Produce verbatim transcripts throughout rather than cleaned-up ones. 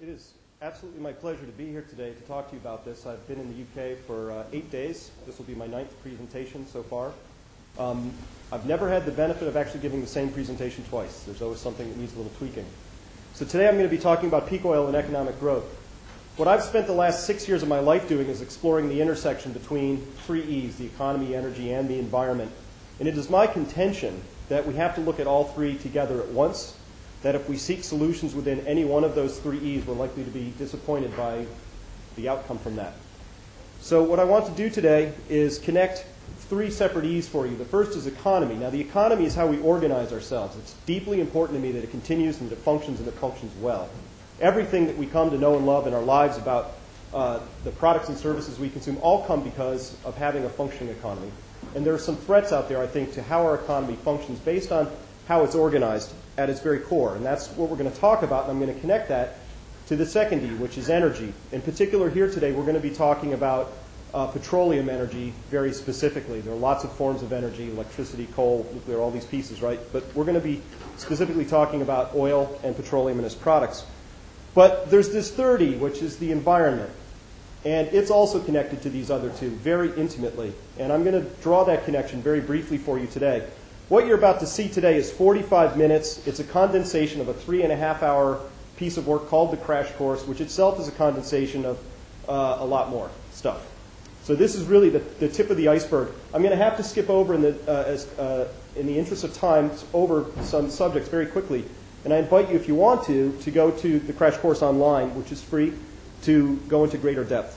It is absolutely my pleasure to be here today to talk to you about this. I've been in the U K for uh, eight days. This will be my ninth presentation so far. Um, I've never had the benefit of actually giving the same presentation twice. There's always something that needs a little tweaking. So today I'm going to be talking about peak oil and economic growth. What I've spent the last six years of my life doing is exploring the intersection between three E's, the economy, energy, and the environment. And it is my contention that we have to look at all three together at once, that if we seek solutions within any one of those three E's, we're likely to be disappointed by the outcome from that. So what I want to do today is connect three separate E's for you. The first is economy. Now, the economy is how we organize ourselves. It's deeply important to me that it continues and that it functions and it functions well. Everything that we come to know and love in our lives about uh, the products and services we consume all come because of having a functioning economy. And there are some threats out there, I think, to how our economy functions based on how it's organized at its very core. And that's what we're going to talk about, and I'm going to connect that to the second E, which is energy. In particular, here today, we're going to be talking about uh, petroleum energy very specifically. There are lots of forms of energy, electricity, coal, nuclear, all these pieces, right? But we're going to be specifically talking about oil and petroleum and its products. But there's this third E, which is the environment. And it's also connected to these other two very intimately. And I'm going to draw that connection very briefly for you today. What you're about to see today is forty-five minutes. It's a condensation of a three and a half hour piece of work called the Crash Course, which itself is a condensation of uh, a lot more stuff. So this is really the, the tip of the iceberg. I'm going to have to skip over in the, uh, as, uh, in the interest of time over some subjects very quickly. And I invite you, if you want to, to go to the Crash Course online, which is free, to go into greater depth.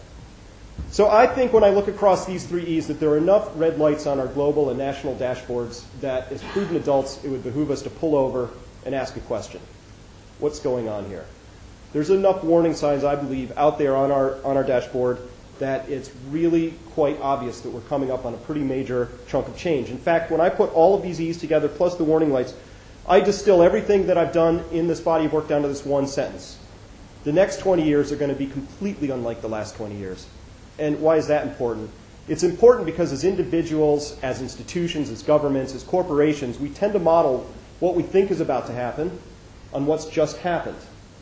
So I think when I look across these three E's that there are enough red lights on our global and national dashboards that as prudent adults it would behoove us to pull over and ask a question. What's going on here? There's enough warning signs, I believe, out there on our, on our dashboard that it's really quite obvious that we're coming up on a pretty major chunk of change. In fact, when I put all of these E's together plus the warning lights, I distill everything that I've done in this body of work down to this one sentence. The next twenty years are going to be completely unlike the last twenty years. And why is that important? It's important because as individuals, as institutions, as governments, as corporations, we tend to model what we think is about to happen on what's just happened.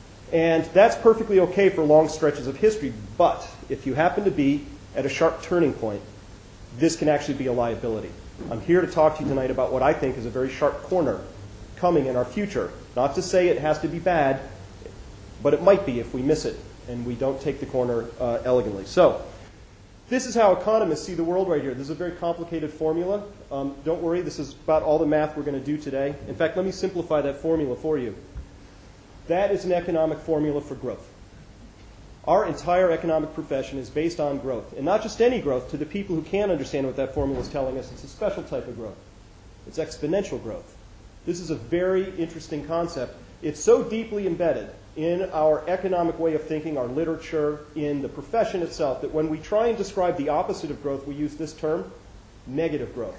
And that's perfectly okay for long stretches of history. But if you happen to be at a sharp turning point, this can actually be a liability. I'm here to talk to you tonight about what I think is a very sharp corner coming in our future. Not to say it has to be bad, but it might be if we miss it and we don't take the corner uh, elegantly. So this is how economists see the world right here. This is a very complicated formula. Um, don't worry, this is about all the math we're going to do today. In fact, let me simplify that formula for you. That is an economic formula for growth. Our entire economic profession is based on growth, and not just any growth. To the people who can't understand what that formula is telling us, it's a special type of growth. It's exponential growth. This is a very interesting concept. It's so deeply embedded in our economic way of thinking, our literature, in the profession itself, that when we try and describe the opposite of growth, we use this term, negative growth.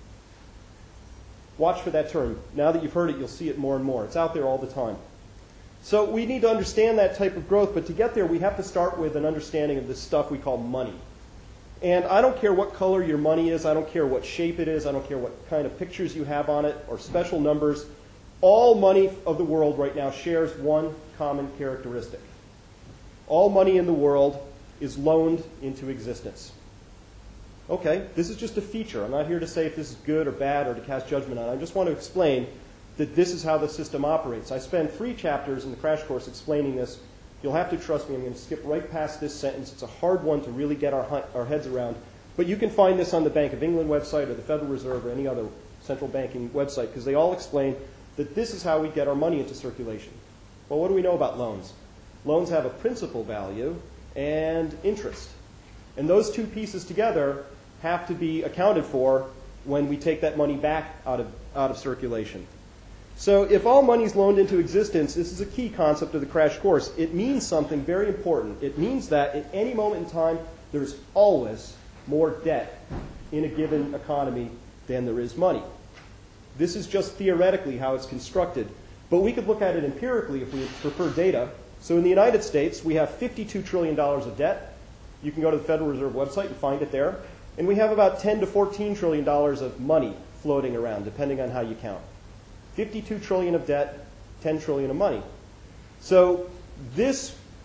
Watch for that term. Now that you've heard it, you'll see it more and more. It's out there all the time. So we need to understand that type of growth, but to get there, we have to start with an understanding of this stuff we call money. And I don't care what color your money is. I don't care what shape it is. I don't care what kind of pictures you have on it or special numbers. All money of the world right now shares one common characteristic. All money in the world is loaned into existence. Okay, this is just a feature. I'm not here to say if this is good or bad or to cast judgment on it. I just want to explain that this is how the system operates. I spend three chapters in the Crash Course explaining this. You'll have to trust me. I'm going to skip right past this sentence. It's a hard one to really get our, our heads around. But you can find this on the Bank of England website or the Federal Reserve or any other central banking website because they all explain that this is how we get our money into circulation. Well, what do we know about loans? Loans have a principal value and interest. And those two pieces together have to be accounted for when we take that money back out of, out of circulation. So if all money is loaned into existence, this is a key concept of the Crash Course. It means something very important. It means that at any moment in time, there's always more debt in a given economy than there is money. This is just theoretically how it's constructed. But we could look at it empirically if we prefer data. So in the United States, we have fifty-two trillion dollars of debt. You can go to the Federal Reserve website and find it there. And we have about ten to fourteen trillion dollars of money floating around, depending on how you count. fifty-two trillion dollars of debt, ten trillion dollars of money. So this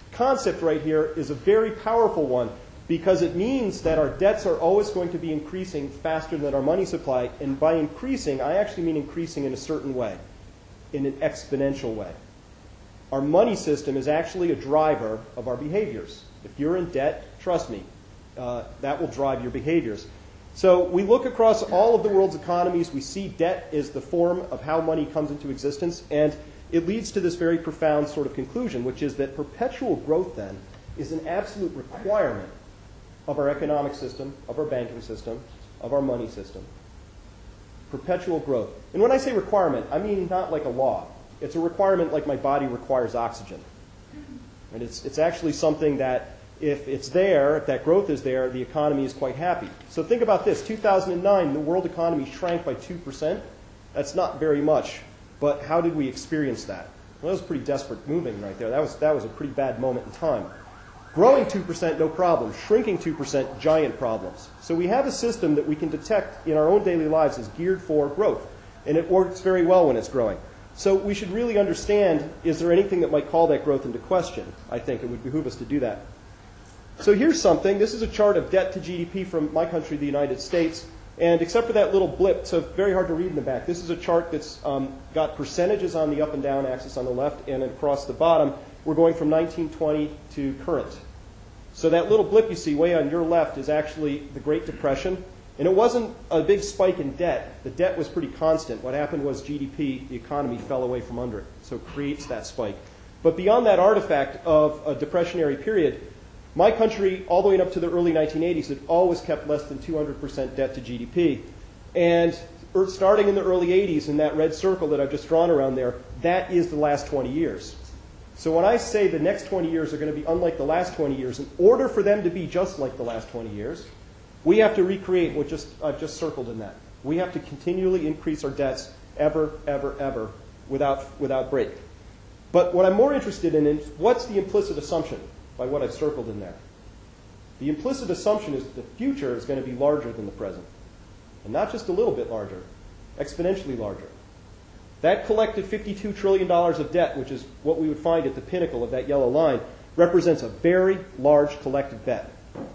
concept right here is a very powerful one because it means that our debts are always going to be increasing faster than our money supply. And by increasing, I actually mean increasing in a certain way, in an exponential way. Our money system is actually a driver of our behaviors. If you're in debt, trust me, uh, that will drive your behaviors. So we look across all of the world's economies. We see debt is the form of how money comes into existence. And it leads to this very profound sort of conclusion, which is that perpetual growth, then, is an absolute requirement of our economic system, of our banking system, of our money system. Perpetual growth. And when I say requirement, I mean not like a law. It's a requirement like my body requires oxygen. And it's, it's actually something that if it's there, if that growth is there, the economy is quite happy. So think about this. two thousand nine, the world economy shrank by two percent. That's not very much. But how did we experience that? Well, that was pretty desperate moving right there. That was, that was a pretty bad moment in time. Growing two percent, no problem. Shrinking two percent, giant problems. So we have a system that we can detect in our own daily lives as geared for growth. And it works very well when it's growing. So we should really understand, is there anything that might call that growth into question? I think it would behoove us to do that. So here's something. This is a chart of debt to G D P from my country, the United States. And except for that little blip, so very hard to read in the back, this is a chart that's um, got percentages on the up and down axis on the left, and across the bottom, we're going from nineteen twenty to current. So that little blip you see way on your left is actually the Great Depression. And it wasn't a big spike in debt. The debt was pretty constant. What happened was G D P, the economy, fell away from under it. So it creates that spike. But beyond that artifact of a depressionary period, my country, all the way up to the early nineteen eighties, had always kept less than two hundred percent debt to G D P. And starting in the early eighties, in that red circle that I've just drawn around there, that is the last twenty years. So when I say the next twenty years are going to be unlike the last twenty years, in order for them to be just like the last twenty years, we have to recreate what just, I've just circled in that. We have to continually increase our debts ever, ever, ever without, without break. But what I'm more interested in is what's the implicit assumption by what I've circled in there? The implicit assumption is that the future is going to be larger than the present. And not just a little bit larger, exponentially larger. That collected fifty-two trillion dollars of debt, which is what we would find at the pinnacle of that yellow line, represents a very large collective bet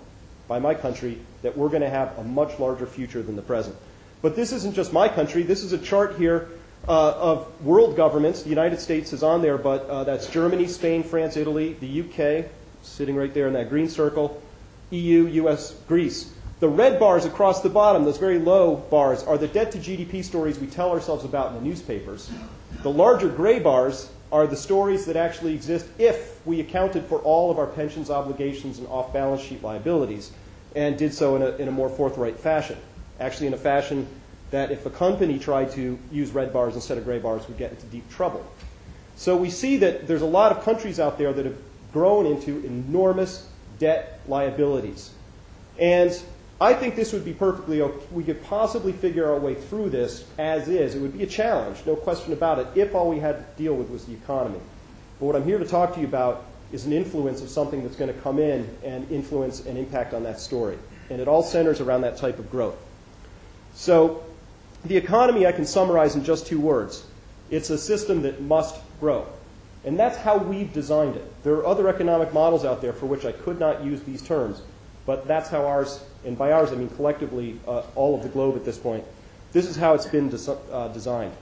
by my country that we're going to have a much larger future than the present. But this isn't just my country. This is a chart here uh, of world governments. The United States is on there, but uh, that's Germany, Spain, France, Italy, the U K, sitting right there in that green circle, E U, U S, Greece. The red bars across the bottom, those very low bars, are the debt to G D P stories we tell ourselves about in the newspapers. The larger gray bars are the stories that actually exist if we accounted for all of our pensions obligations and off-balance sheet liabilities and did so in a, in a more forthright fashion. Actually in a fashion that if a company tried to use red bars instead of gray bars, would get into deep trouble. So we see that there's a lot of countries out there that have grown into enormous debt liabilities. And I think this would be perfectly okay. We could possibly figure our way through this as is. It would be a challenge, no question about it, if all we had to deal with was the economy. But what I'm here to talk to you about is an influence of something that's going to come in and influence and impact on that story. And it all centers around that type of growth. So the economy I can summarize in just two words. It's a system that must grow. And that's how we've designed it. There are other economic models out there for which I could not use these terms. But that's how ours, and by ours I mean collectively uh, all of the globe at this point, this is how it's been des uh, designed.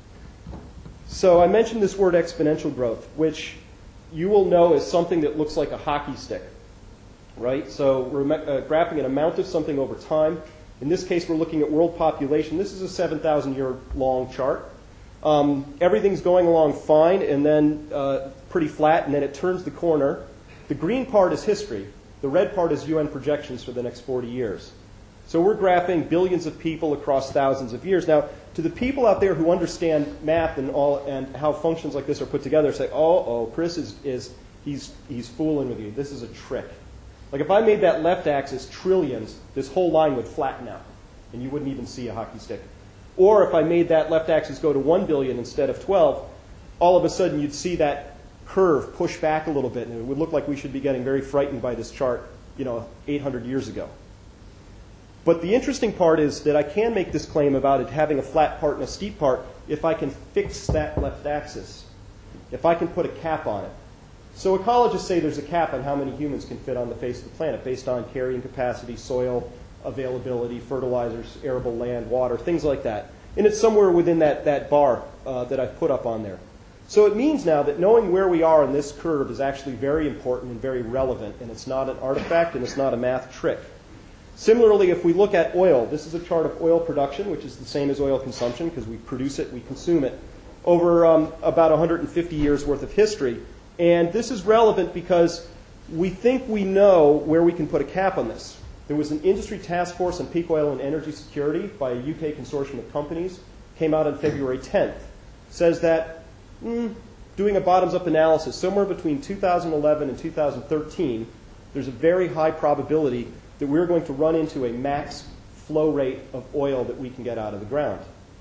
So I mentioned this word exponential growth, which you will know is something that looks like a hockey stick, right? So we're uh, graphing an amount of something over time. In this case, we're looking at world population. This is a seven thousand year long chart. Um, everything's going along fine and then uh, pretty flat, and then it turns the corner. The green part is history. The red part is U N projections for the next forty years. So we're graphing billions of people across thousands of years. Now, to the people out there who understand math and all and how functions like this are put together, say, oh, oh, Chris is, is he's, he's fooling with you. This is a trick. Like if I made that left axis trillions, this whole line would flatten out, and you wouldn't even see a hockey stick. Or if I made that left axis go to one billion instead of twelve, all of a sudden you'd see that curve push back a little bit, and it would look like we should be getting very frightened by this chart, you know, eight hundred years ago. But the interesting part is that I can make this claim about it having a flat part and a steep part if I can fix that left axis, if I can put a cap on it. So ecologists say there's a cap on how many humans can fit on the face of the planet based on carrying capacity, soil availability, fertilizers, arable land, water, things like that. And it's somewhere within that, that bar uh, that I've put up on there. So it means now that knowing where we are on this curve is actually very important and very relevant, and it's not an artifact and it's not a math trick. Similarly, if we look at oil, this is a chart of oil production, which is the same as oil consumption because we produce it, we consume it, over um, about one hundred fifty years worth of history. And this is relevant because we think we know where we can put a cap on this. There was an industry task force on peak oil and energy security by a U K consortium of companies, came out on February tenth, says that mm, doing a bottoms-up analysis, somewhere between two thousand eleven and two thousand thirteen, there's a very high probability that we're going to run into a max flow rate of oil that we can get out of the ground.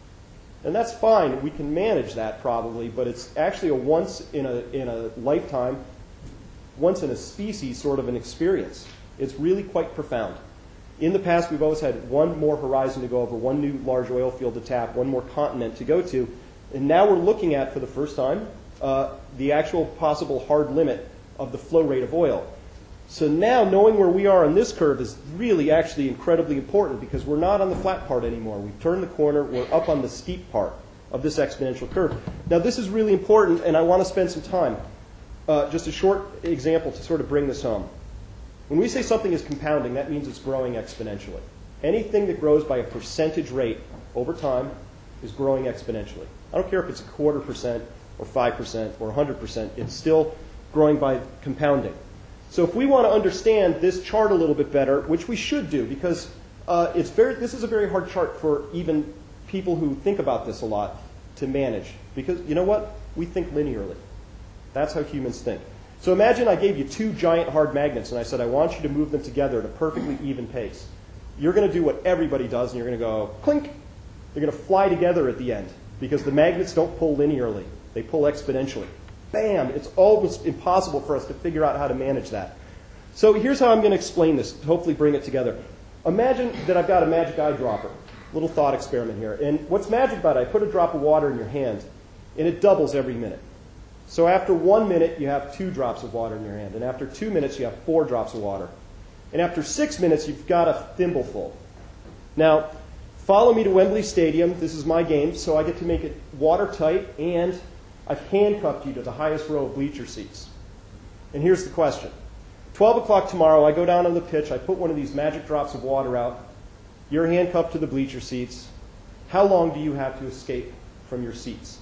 And that's fine. We can manage that probably, but it's actually a once in a, in a lifetime, once in a species sort of an experience. It's really quite profound. In the past, we've always had one more horizon to go over, one new large oil field to tap, one more continent to go to. And now we're looking at, for the first time, uh, the actual possible hard limit of the flow rate of oil. So now knowing where we are on this curve is really actually incredibly important because we're not on the flat part anymore. We've turned the corner. We're up on the steep part of this exponential curve. Now this is really important, and I want to spend some time. Uh, just a short example to sort of bring this home. When we say something is compounding, that means it's growing exponentially. Anything that grows by a percentage rate over time is growing exponentially. I don't care if it's a quarter percent or five percent or one hundred percent. It's still growing by compounding. So if we want to understand this chart a little bit better, which we should do because uh, it's very, this is a very hard chart for even people who think about this a lot to manage. Because you know what? We think linearly. That's how humans think. So imagine I gave you two giant hard magnets and I said I want you to move them together at a perfectly even pace. You're going to do what everybody does and you're going to go clink. They're going to fly together at the end because the magnets don't pull linearly. They pull exponentially. Bam! It's almost impossible for us to figure out how to manage that. So here's how I'm going to explain this, to hopefully bring it together. Imagine that I've got a magic eyedropper. Little thought experiment here. And what's magic about it, I put a drop of water in your hand, and it doubles every minute. So after one minute, you have two drops of water in your hand. And after two minutes, you have four drops of water. And after six minutes, you've got a thimbleful. Now, follow me to Wembley Stadium. This is my game, so I get to make it watertight, and I've handcuffed you to the highest row of bleacher seats. And here's the question. twelve o'clock tomorrow, I go down on the pitch. I put one of these magic drops of water out. You're handcuffed to the bleacher seats. How long do you have to escape from your seats?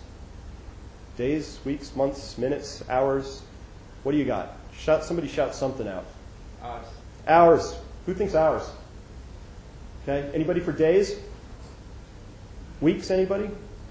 Days, weeks, months, minutes, hours? What do you got? Shout, somebody shout something out. Hours. Hours. Who thinks hours? Okay. Anybody for days? Weeks, anybody?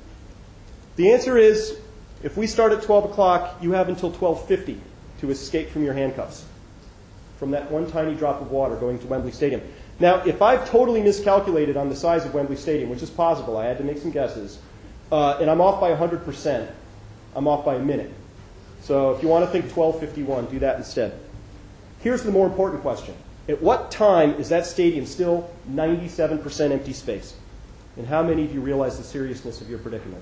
The answer is, if we start at twelve o'clock, you have until twelve fifty to escape from your handcuffs, from that one tiny drop of water going to Wembley Stadium. Now, if I've totally miscalculated on the size of Wembley Stadium, which is possible, I had to make some guesses, uh, and I'm off by one hundred percent, I'm off by a minute. So if you want to think twelve fifty-one, do that instead. Here's the more important question. At what time is that stadium still ninety-seven percent empty space? And how many of you realize the seriousness of your predicament?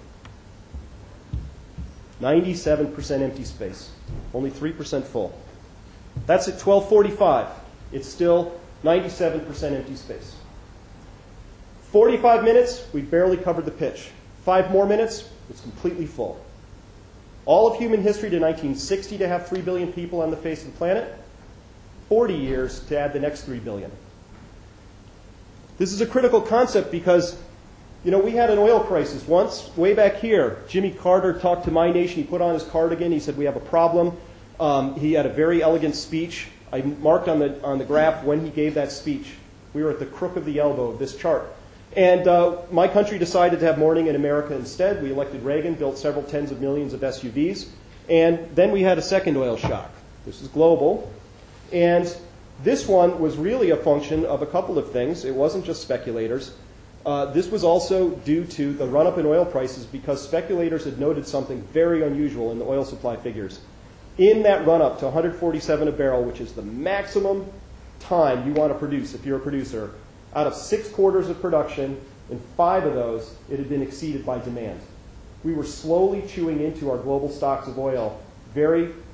ninety-seven percent empty space, only three percent full. That's at twelve forty-five. It's still ninety-seven percent empty space. forty-five minutes, we barely covered the pitch. Five more minutes, it's completely full. All of human history to nineteen sixty to have three billion people on the face of the planet. forty years to add the next three billion. This is a critical concept because you know, we had an oil crisis once, way back here. Jimmy Carter talked to My Nation. He put on his cardigan. He said, we have a problem. Um, he had a very elegant speech. I marked on the, on the graph when he gave that speech. We were at the crook of the elbow of this chart. And uh, my country decided to have morning in America instead. We elected Reagan, built several tens of millions of S U Vs. And then we had a second oil shock. This is global. And this one was really a function of a couple of things. It wasn't just speculators. Uh, this was also due to the run-up in oil prices because speculators had noted something very unusual in the oil supply figures. In that run-up to one hundred forty-seven a barrel, which is the maximum time you want to produce if you're a producer, out of six quarters of production, in five of those, it had been exceeded by demand. We were slowly chewing into our global stocks of oil very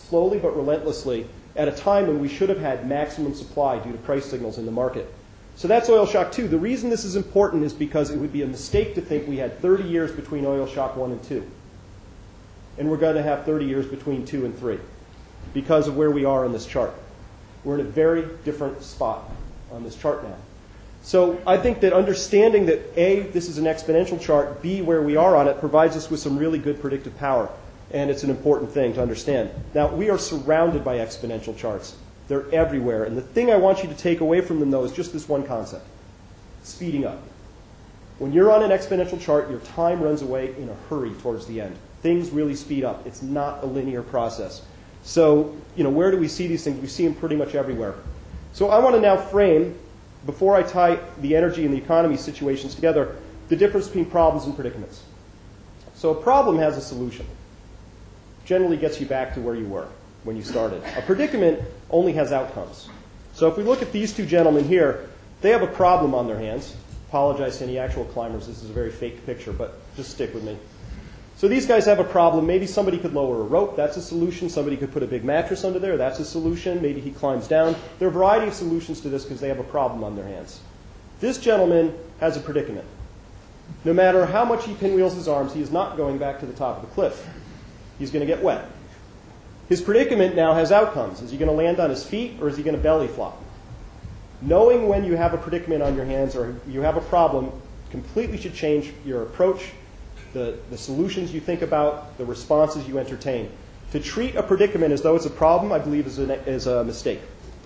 slowly but relentlessly, at a time when we should have had maximum supply due to price signals in the market. So that's oil shock two. The reason this is important is because it would be a mistake to think we had thirty years between oil shock one and two. And we're going to have thirty years between two and three because of where we are on this chart. We're in a very different spot on this chart now. So I think that understanding that A, this is an exponential chart, B, where we are on it, provides us with some really good predictive power. And it's an important thing to understand. Now, we are surrounded by exponential charts. They're everywhere. And the thing I want you to take away from them, though, is just this one concept: speeding up. When you're on an exponential chart, your time runs away in a hurry towards the end. Things really speed up. It's not a linear process. So, you know, where do we see these things? We see them pretty much everywhere. So I want to now frame, before I tie the energy and the economy situations together, the difference between problems and predicaments. So a problem has a solution. Generally gets you back to where you were when you started. A predicament only has outcomes. So if we look at these two gentlemen here, they have a problem on their hands. Apologize to any actual climbers. This is a very fake picture, but just stick with me. So these guys have a problem. Maybe somebody could lower a rope. That's a solution. Somebody could put a big mattress under there. That's a solution. Maybe he climbs down. There are a variety of solutions to this because they have a problem on their hands. This gentleman has a predicament. No matter how much he pinwheels his arms, he is not going back to the top of the cliff. He's going to get wet. His predicament now has outcomes. Is he going to land on his feet or is he going to belly flop? Knowing when you have a predicament on your hands or you have a problem completely should change your approach, the, the solutions you think about, the responses you entertain. To treat a predicament as though it's a problem, I believe, is a, is a mistake.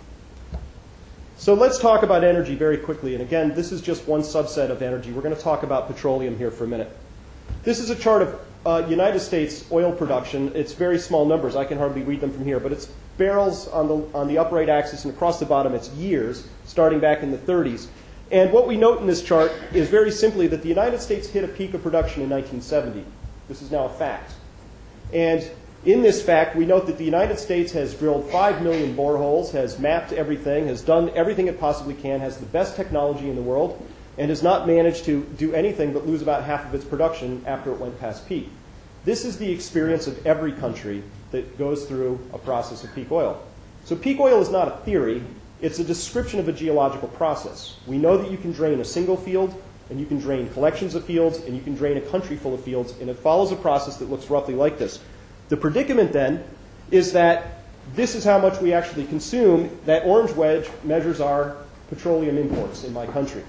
So let's talk about energy very quickly. And again, this is just one subset of energy. We're going to talk about petroleum here for a minute. This is a chart of uh, United States oil production. It's very small numbers. I can hardly read them from here. But it's barrels on the, on the upright axis, and across the bottom it's years, starting back in the thirties. And what we note in this chart is very simply that the United States hit a peak of production in nineteen seventy. This is now a fact. And in this fact, we note that the United States has drilled five million boreholes, has mapped everything, has done everything it possibly can, has the best technology in the world, and has not managed to do anything but lose about half of its production after it went past peak. This is the experience of every country that goes through a process of peak oil. So peak oil is not a theory. It's a description of a geological process. We know that you can drain a single field, and you can drain collections of fields, and you can drain a country full of fields, and it follows a process that looks roughly like this. The predicament, then, is that this is how much we actually consume. That orange wedge measures our petroleum imports in my country.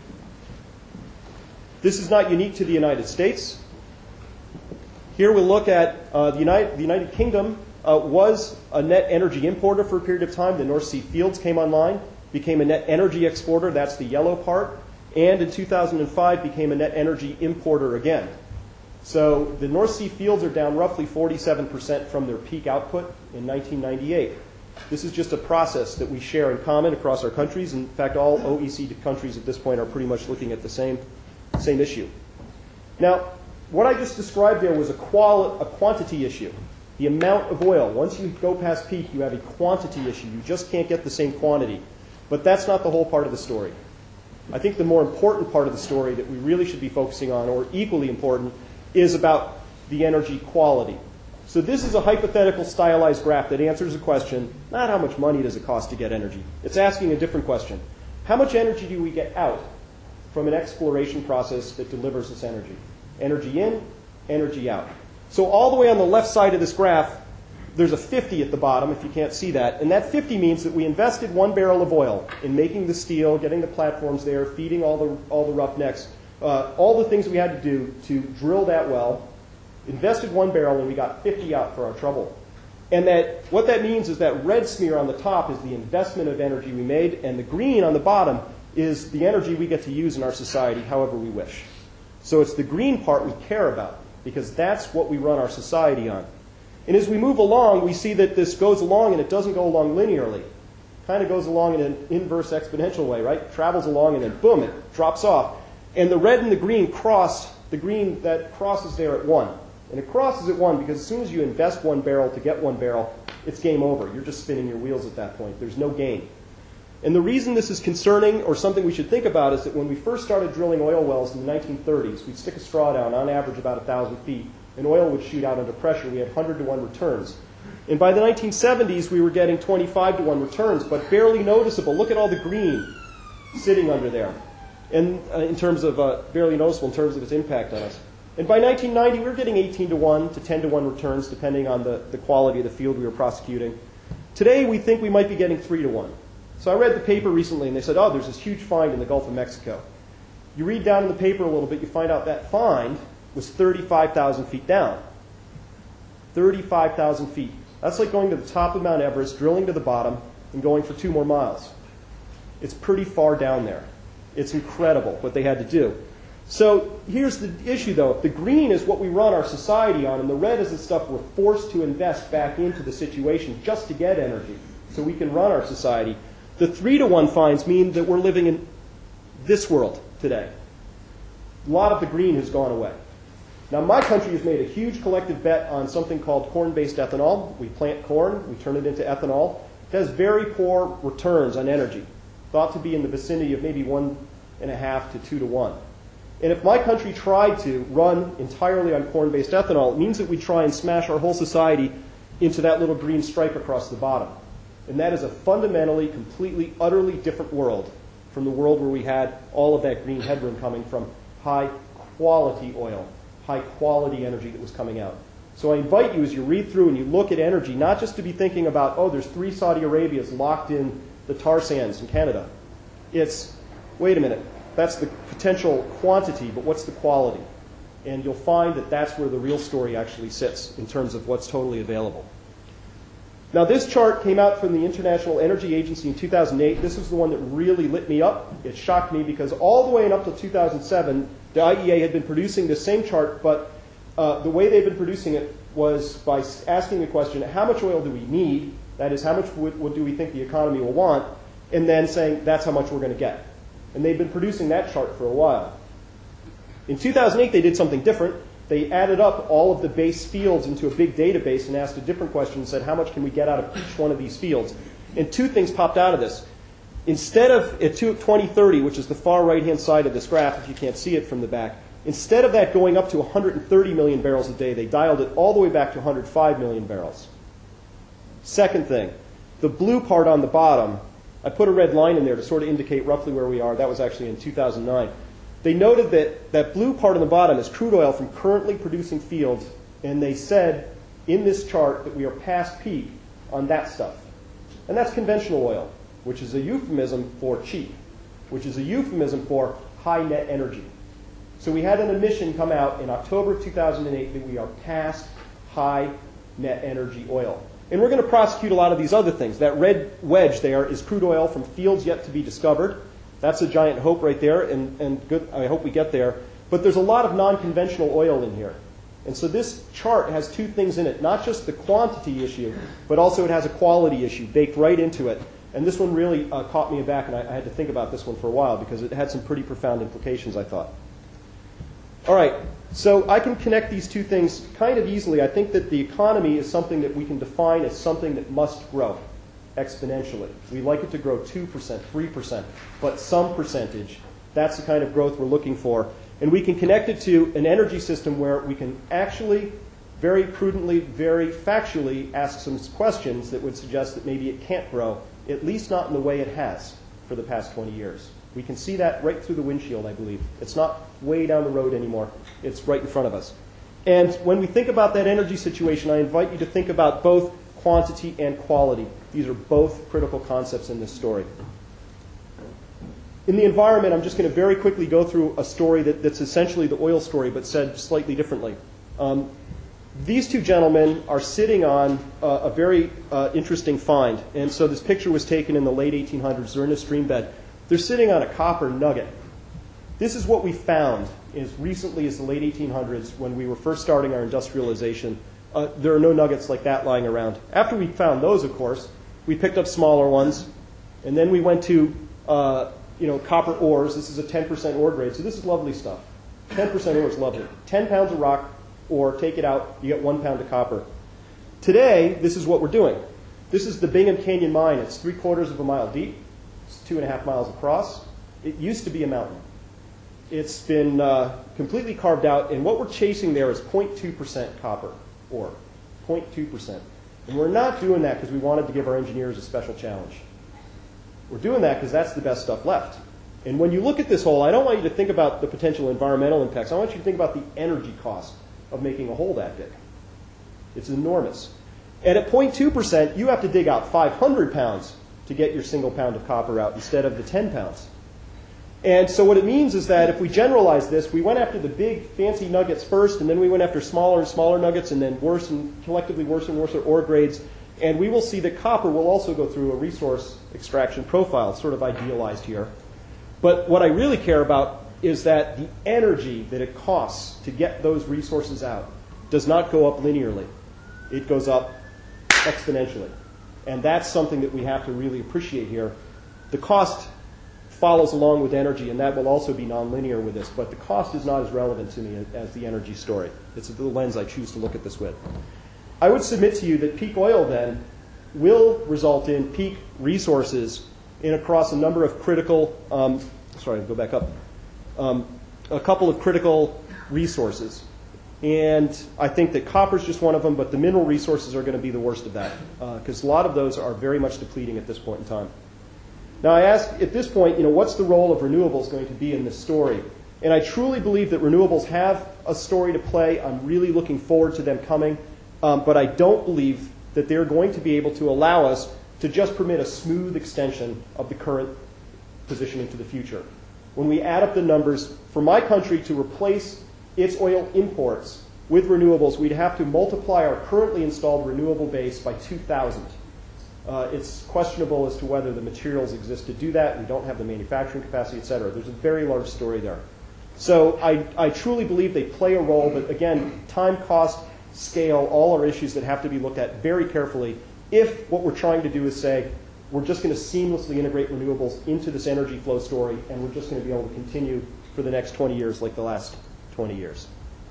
This is not unique to the United States. Here we'll look at uh, the, United, the United Kingdom uh, was a net energy importer for a period of time. The North Sea fields came online, became a net energy exporter. That's the yellow part. And in two thousand five became a net energy importer again. So the North Sea fields are down roughly forty-seven percent from their peak output in nineteen ninety-eight. This is just a process that we share in common across our countries. In fact, all O E C D countries at this point are pretty much looking at the same, same issue. Now, what I just described there was a, quali- a quantity issue. The amount of oil. Once you go past peak, you have a quantity issue. You just can't get the same quantity. But that's not the whole part of the story. I think the more important part of the story that we really should be focusing on, or equally important, is about the energy quality. So this is a hypothetical stylized graph that answers a question, not how much money does it cost to get energy. It's asking a different question. How much energy do we get out from an exploration process that delivers this energy? Energy in, energy out. So all the way on the left side of this graph, there's a fifty at the bottom, if you can't see that. And that fifty means that we invested one barrel of oil in making the steel, getting the platforms there, feeding all the, all the roughnecks, uh, all the things we had to do to drill that well, invested one barrel, and we got fifty out for our trouble. And that what that means is that red smear on the top is the investment of energy we made, and the green on the bottom is the energy we get to use in our society however we wish. So it's the green part we care about, because that's what we run our society on. And as we move along, we see that this goes along, and it doesn't go along linearly. It kind of goes along in an inverse exponential way, right? It travels along, and then boom, it drops off. And the red and the green cross, the green that crosses there at one. And it crosses at one because as soon as you invest one barrel to get one barrel, it's game over. You're just spinning your wheels at that point. There's no gain. And the reason this is concerning, or something we should think about, is that when we first started drilling oil wells in the nineteen thirties, we'd stick a straw down, on average about one thousand feet, and oil would shoot out under pressure. We had one hundred to one returns. And by the nineteen seventies, we were getting twenty-five to one returns, but barely noticeable. Look at all the green sitting under there, and uh, in terms of uh, barely noticeable in terms of its impact on us. And by nineteen ninety, we were getting eighteen to one to ten to one returns, depending on the, the quality of the field we were prosecuting. Today, we think we might be getting three to one. So I read the paper recently, and they said, oh, there's this huge find in the Gulf of Mexico. You read down in the paper a little bit, you find out that find was thirty-five thousand feet down. thirty-five thousand feet. That's like going to the top of Mount Everest, drilling to the bottom, and going for two more miles. It's pretty far down there. It's incredible what they had to do. So here's the issue, though. If the green is what we run our society on, and the red is the stuff we're forced to invest back into the situation just to get energy so we can run our society, the three to one finds mean that we're living in this world today. A lot of the green has gone away. Now, my country has made a huge collective bet on something called corn-based ethanol. We plant corn, we turn it into ethanol. It has very poor returns on energy, thought to be in the vicinity of maybe one and a half to two to one. And if my country tried to run entirely on corn-based ethanol, it means that we try and smash our whole society into that little green stripe across the bottom. And that is a fundamentally, completely, utterly different world from the world where we had all of that green headroom coming from high-quality oil, high-quality energy that was coming out. So I invite you, as you read through and you look at energy, not just to be thinking about, oh, there's three Saudi Arabias locked in the tar sands in Canada. It's, wait a minute, that's the potential quantity, but what's the quality? And you'll find that that's where the real story actually sits in terms of what's totally available. Now, this chart came out from the International Energy Agency in two thousand eight. This was the one that really lit me up. It shocked me because all the way up until two thousand seven, the I E A had been producing this same chart, but uh, the way they've been producing it was by asking the question, how much oil do we need? That is, how much would, would do we think the economy will want? And then saying, that's how much we're going to get. And they've been producing that chart for a while. In two thousand eight, they did something different. They added up all of the base fields into a big database and asked a different question and said, how much can we get out of each one of these fields? And two things popped out of this. Instead of at twenty thirty, which is the far right-hand side of this graph, if you can't see it from the back, instead of that going up to one hundred thirty million barrels a day, they dialed it all the way back to one hundred five million barrels. Second thing, the blue part on the bottom, I put a red line in there to sort of indicate roughly where we are. That was actually in two thousand nine. They noted that that blue part on the bottom is crude oil from currently producing fields, and they said in this chart that we are past peak on that stuff. And that's conventional oil, which is a euphemism for cheap, which is a euphemism for high net energy. So we had an admission come out in October of two thousand eight that we are past high net energy oil. And we're going to prosecute a lot of these other things. That red wedge there is crude oil from fields yet to be discovered. That's a giant hope right there, and, and good, I hope we get there. But there's a lot of non-conventional oil in here. And so this chart has two things in it, not just the quantity issue, but also it has a quality issue baked right into it. And this one really uh, caught me aback, and I, I had to think about this one for a while because it had some pretty profound implications, I thought. All right, so I can connect these two things kind of easily. I think that the economy is something that we can define as something that must grow exponentially. We like it to grow two percent, three percent, but some percentage. That's the kind of growth we're looking for. And we can connect it to an energy system where we can actually very prudently, very factually ask some questions that would suggest that maybe it can't grow, at least not in the way it has for the past twenty years. We can see that right through the windshield, I believe. It's not way down the road anymore. It's right in front of us. And when we think about that energy situation, I invite you to think about both quantity and quality. These are both critical concepts in this story. In the environment, I'm just going to very quickly go through a story that, that's essentially the oil story, but said slightly differently. Um, these two gentlemen are sitting on uh, a very uh, interesting find. And so this picture was taken in the late eighteen hundreds. They're in a stream bed. They're sitting on a copper nugget. This is what we found as recently as the late eighteen hundreds when we were first starting our industrialization. Uh, there are no nuggets like that lying around. After we found those, of course, we picked up smaller ones, and then we went to uh, you know, copper ores. This is a ten percent ore grade, so this is lovely stuff. ten percent ore is lovely. ten pounds of rock ore, take it out, you get one pound of copper. Today, this is what we're doing. This is the Bingham Canyon mine. It's three quarters of a mile deep. It's two and a half miles across. It used to be a mountain. It's been uh, completely carved out, and what we're chasing there is zero point two percent copper ore, zero point two percent. And we're not doing that because we wanted to give our engineers a special challenge. We're doing that because that's the best stuff left. And when you look at this hole, I don't want you to think about the potential environmental impacts. I want you to think about the energy cost of making a hole that big. It's enormous. And at zero point two percent, you have to dig out five hundred pounds to get your single pound of copper out instead of the ten pounds. And so what it means is that if we generalize this, we went after the big fancy nuggets first, and then we went after smaller and smaller nuggets, and then worse and collectively worse and worse ore grades. And we will see that copper will also go through a resource extraction profile, sort of idealized here. But what I really care about is that the energy that it costs to get those resources out does not go up linearly. It goes up exponentially. And that's something that we have to really appreciate here. The cost follows along with energy, and that will also be nonlinear with this. But the cost is not as relevant to me as the energy story. It's the lens I choose to look at this with. I would submit to you that peak oil, then, will result in peak resources in across a number of critical, um, sorry, go back up, um, a couple of critical resources. And I think that copper is just one of them, but the mineral resources are going to be the worst of that, because uh, a lot of those are very much depleting at this point in time. Now, I ask at this point, you know, what's the role of renewables going to be in this story? And I truly believe that renewables have a story to play. I'm really looking forward to them coming, um, but I don't believe that they're going to be able to allow us to just permit a smooth extension of the current position into the future. When we add up the numbers, for my country to replace its oil imports with renewables, we'd have to multiply our currently installed renewable base by two thousand. Uh, it's questionable as to whether the materials exist to do that. We don't have the manufacturing capacity, et cetera. There's a very large story there. So I, I truly believe they play a role, but again, time, cost, scale, all are issues that have to be looked at very carefully if what we're trying to do is say, we're just going to seamlessly integrate renewables into this energy flow story, and we're just going to be able to continue for the next twenty years like the last twenty years.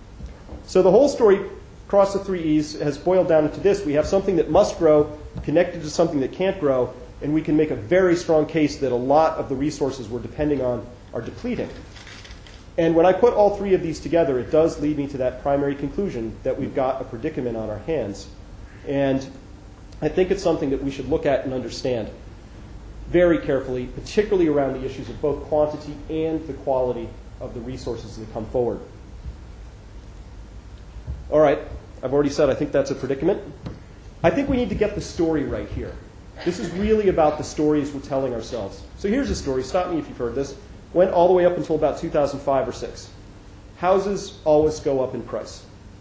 So the whole story across the three E's has boiled down into this. We have something that must grow connected to something that can't grow, and we can make a very strong case that a lot of the resources we're depending on are depleting. And when I put all three of these together, it does lead me to that primary conclusion that we've got a predicament on our hands. And I think it's something that we should look at and understand very carefully, particularly around the issues of both quantity and the quality of the resources that come forward. All right, I've already said I think that's a predicament. I think we need to get the story right here. This is really about the stories we're telling ourselves. So here's a story. Stop me if you've heard this. Went all the way up until about two thousand five or six. Houses always go up in price.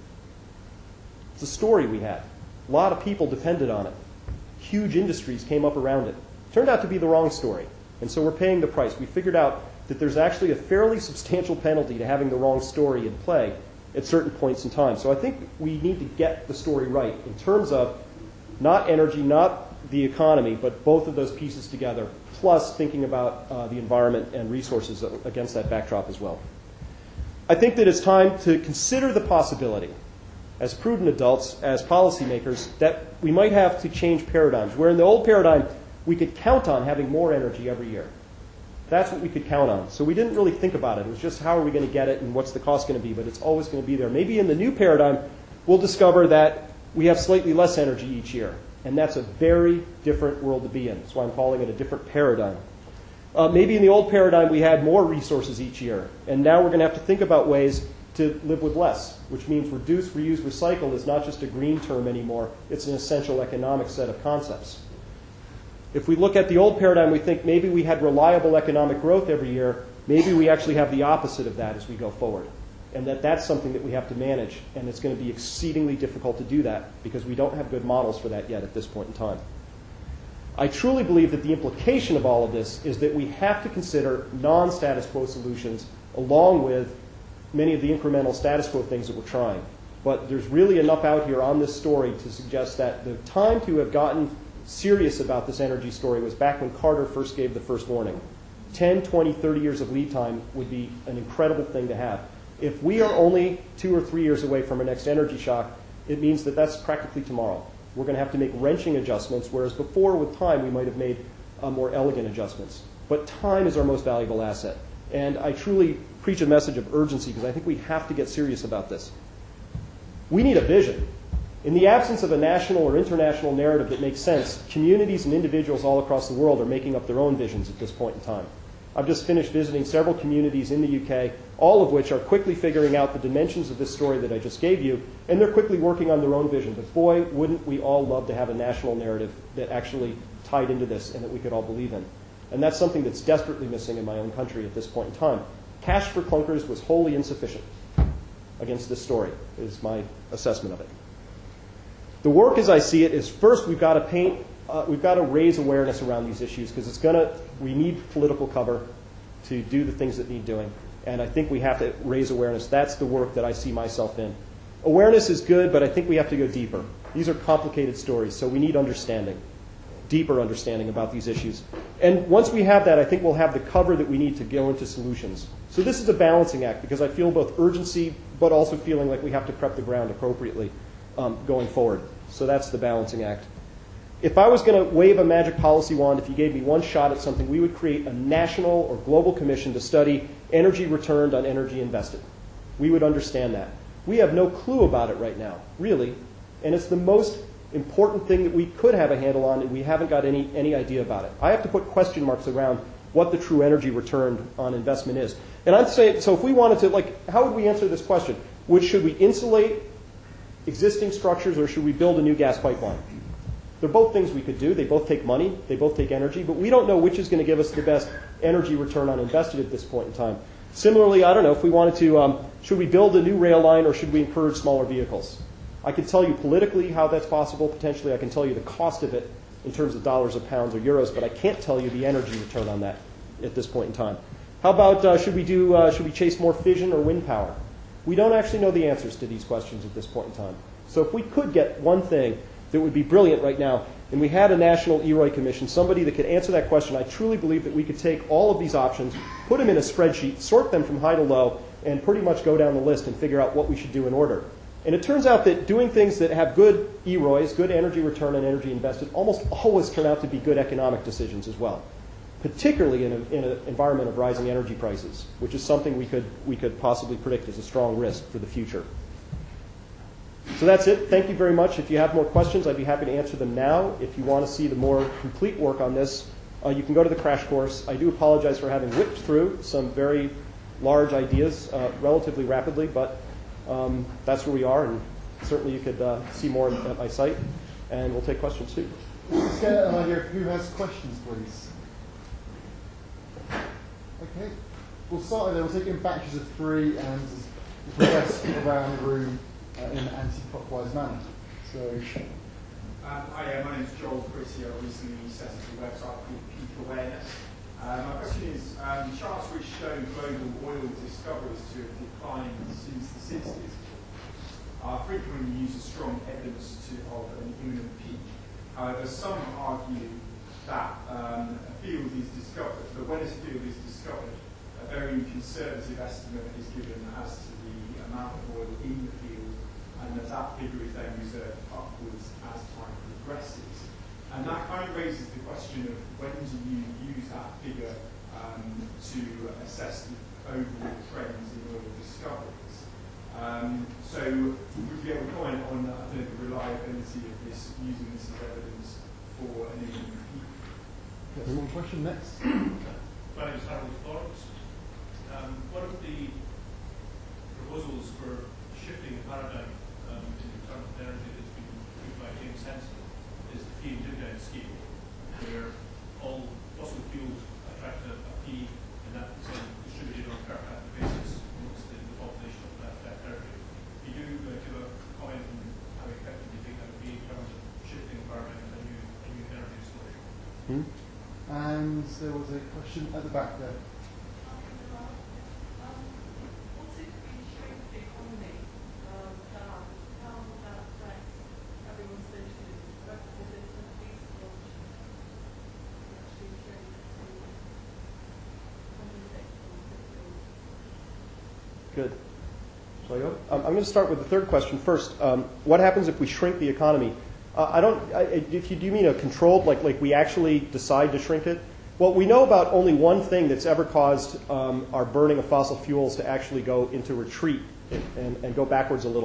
It's a story we had. A lot of people depended on it. Huge industries came up around it. Turned out to be the wrong story. And so we're paying the price. We figured out that there's actually a fairly substantial penalty to having the wrong story in play at certain points in time. So I think we need to get the story right in terms of not energy, not the economy, but both of those pieces together, plus thinking about uh, the environment and resources against that backdrop as well. I think that it's time to consider the possibility, as prudent adults, as policymakers, that we might have to change paradigms. Where in the old paradigm, we could count on having more energy every year. That's what we could count on. So we didn't really think about it. It was just how are we going to get it and what's the cost going to be, but it's always going to be there. Maybe in the new paradigm, we'll discover that we have slightly less energy each year. And that's a very different world to be in. That's why I'm calling it a different paradigm. Uh, maybe in the old paradigm, we had more resources each year. And now we're going to have to think about ways to live with less, which means reduce, reuse, recycle is not just a green term anymore. It's an essential economic set of concepts. If we look at the old paradigm, we think maybe we had reliable economic growth every year. Maybe we actually have the opposite of that as we go forward. And that that's something that we have to manage. And it's going to be exceedingly difficult to do that because we don't have good models for that yet at this point in time. I truly believe that the implication of all of this is that we have to consider non-status quo solutions along with many of the incremental status quo things that we're trying. But there's really enough out here on this story to suggest that the time to have gotten serious about this energy story was back when Carter first gave the first warning. ten, twenty, thirty years of lead time would be an incredible thing to have. If we are only two or three years away from our next energy shock, it means that that's practically tomorrow. We're going to have to make wrenching adjustments, whereas before with time we might have made uh, more elegant adjustments. But time is our most valuable asset. And I truly preach a message of urgency because I think we have to get serious about this. We need a vision. In the absence of a national or international narrative that makes sense, communities and individuals all across the world are making up their own visions at this point in time. I've just finished visiting several communities in the U K, all of which are quickly figuring out the dimensions of this story that I just gave you, and they're quickly working on their own vision. But boy, wouldn't we all love to have a national narrative that actually tied into this and that we could all believe in. And that's something that's desperately missing in my own country at this point in time. Cash for clunkers was wholly insufficient against this story, is my assessment of it. The work, as I see it, is first we've got to paint, uh, we've got to raise awareness around these issues because it's going to, we need political cover to do the things that need doing. And I think we have to raise awareness. That's the work that I see myself in. Awareness is good, but I think we have to go deeper. These are complicated stories, so we need understanding, deeper understanding about these issues. And once we have that, I think we'll have the cover that we need to go into solutions. So this is a balancing act because I feel both urgency, but also feeling like we have to prep the ground appropriately um, going forward. So that's the balancing act. If I was going to wave a magic policy wand, if you gave me one shot at something, we would create a national or global commission to study energy returned on energy invested. We would understand that. We have no clue about it right now, really. And it's the most important thing that we could have a handle on, and we haven't got any, any idea about it. I have to put question marks around what the true energy returned on investment is. And I'm saying, so if we wanted to, like, how would we answer this question? Which, should we insulate existing structures or should we build a new gas pipeline? They're both things we could do. They both take money. They both take energy. But we don't know which is going to give us the best energy return on invested at this point in time. Similarly, I don't know if we wanted to, um, should we build a new rail line or should we encourage smaller vehicles? I can tell you politically how that's possible. Potentially, I can tell you the cost of it in terms of dollars or pounds or euros, but I can't tell you the energy return on that at this point in time. How about uh, should we do, uh, should we chase more fission or wind power? We don't actually know the answers to these questions at this point in time. So if we could get one thing that would be brilliant right now, and we had a national E R O I commission, somebody that could answer that question, I truly believe that we could take all of these options, put them in a spreadsheet, sort them from high to low, and pretty much go down the list and figure out what we should do in order. And it turns out that doing things that have good E R O Is, good energy return on energy invested, almost always turn out to be good economic decisions as well, particularly in, a, in an environment of rising energy prices, which is something we could, we could possibly predict as a strong risk for the future. So that's it. Thank you very much. If you have more questions, I'd be happy to answer them now. If you want to see the more complete work on this, uh, you can go to the crash course. I do apologize for having whipped through some very large ideas uh, relatively rapidly, but um, that's where we are, and certainly you could uh, see more at my site, and we'll take questions too. Let's get an idea of who has questions, please. Okay. We'll start with it. We'll take it in batches of three and progress around the room Uh, in an anti-clockwise manner. So, um, hi, uh, my name is Joel Chrissy. I recently set up a website called Peak Awareness. Uh, my question is, um, charts which show global oil discoveries to have declined since the sixties are frequently used as strong evidence to, of an imminent peak. However, some argue that um, a field is discovered, but when a field is discovered, a very conservative estimate is given as to the amount of oil in the field, and that that figure is then reserved upwards as time progresses. And that kind of raises the question of when do you use that figure um, to assess the overall trends in oil discoveries. Um, so would you be able to comment on uh, the reliability of this, using this as evidence for an imminent peak? yes, one question next. My name is Harold Forbes. Um, one of the proposals for shifting the paradigm um, in terms of energy that's been put by James Henson is the fee and dividend scheme, where all fossil fuels attract a, a fee, and that is then distributed on a per capita basis amongst the, the population of that, that territory. Can you uh, give a comment on how effective you think that would be in terms of shifting the paradigm and a new, a new energy solution? Hmm? And there was a question at the back there. Good. Shall I go? Um, I'm going to start with the third question first. Um, what happens if we shrink the economy? Uh, I don't. I, if you do you mean a controlled, like like we actually decide to shrink it? Well, we know about only one thing that's ever caused um, our burning of fossil fuels to actually go into retreat and, and, and go backwards a little bit.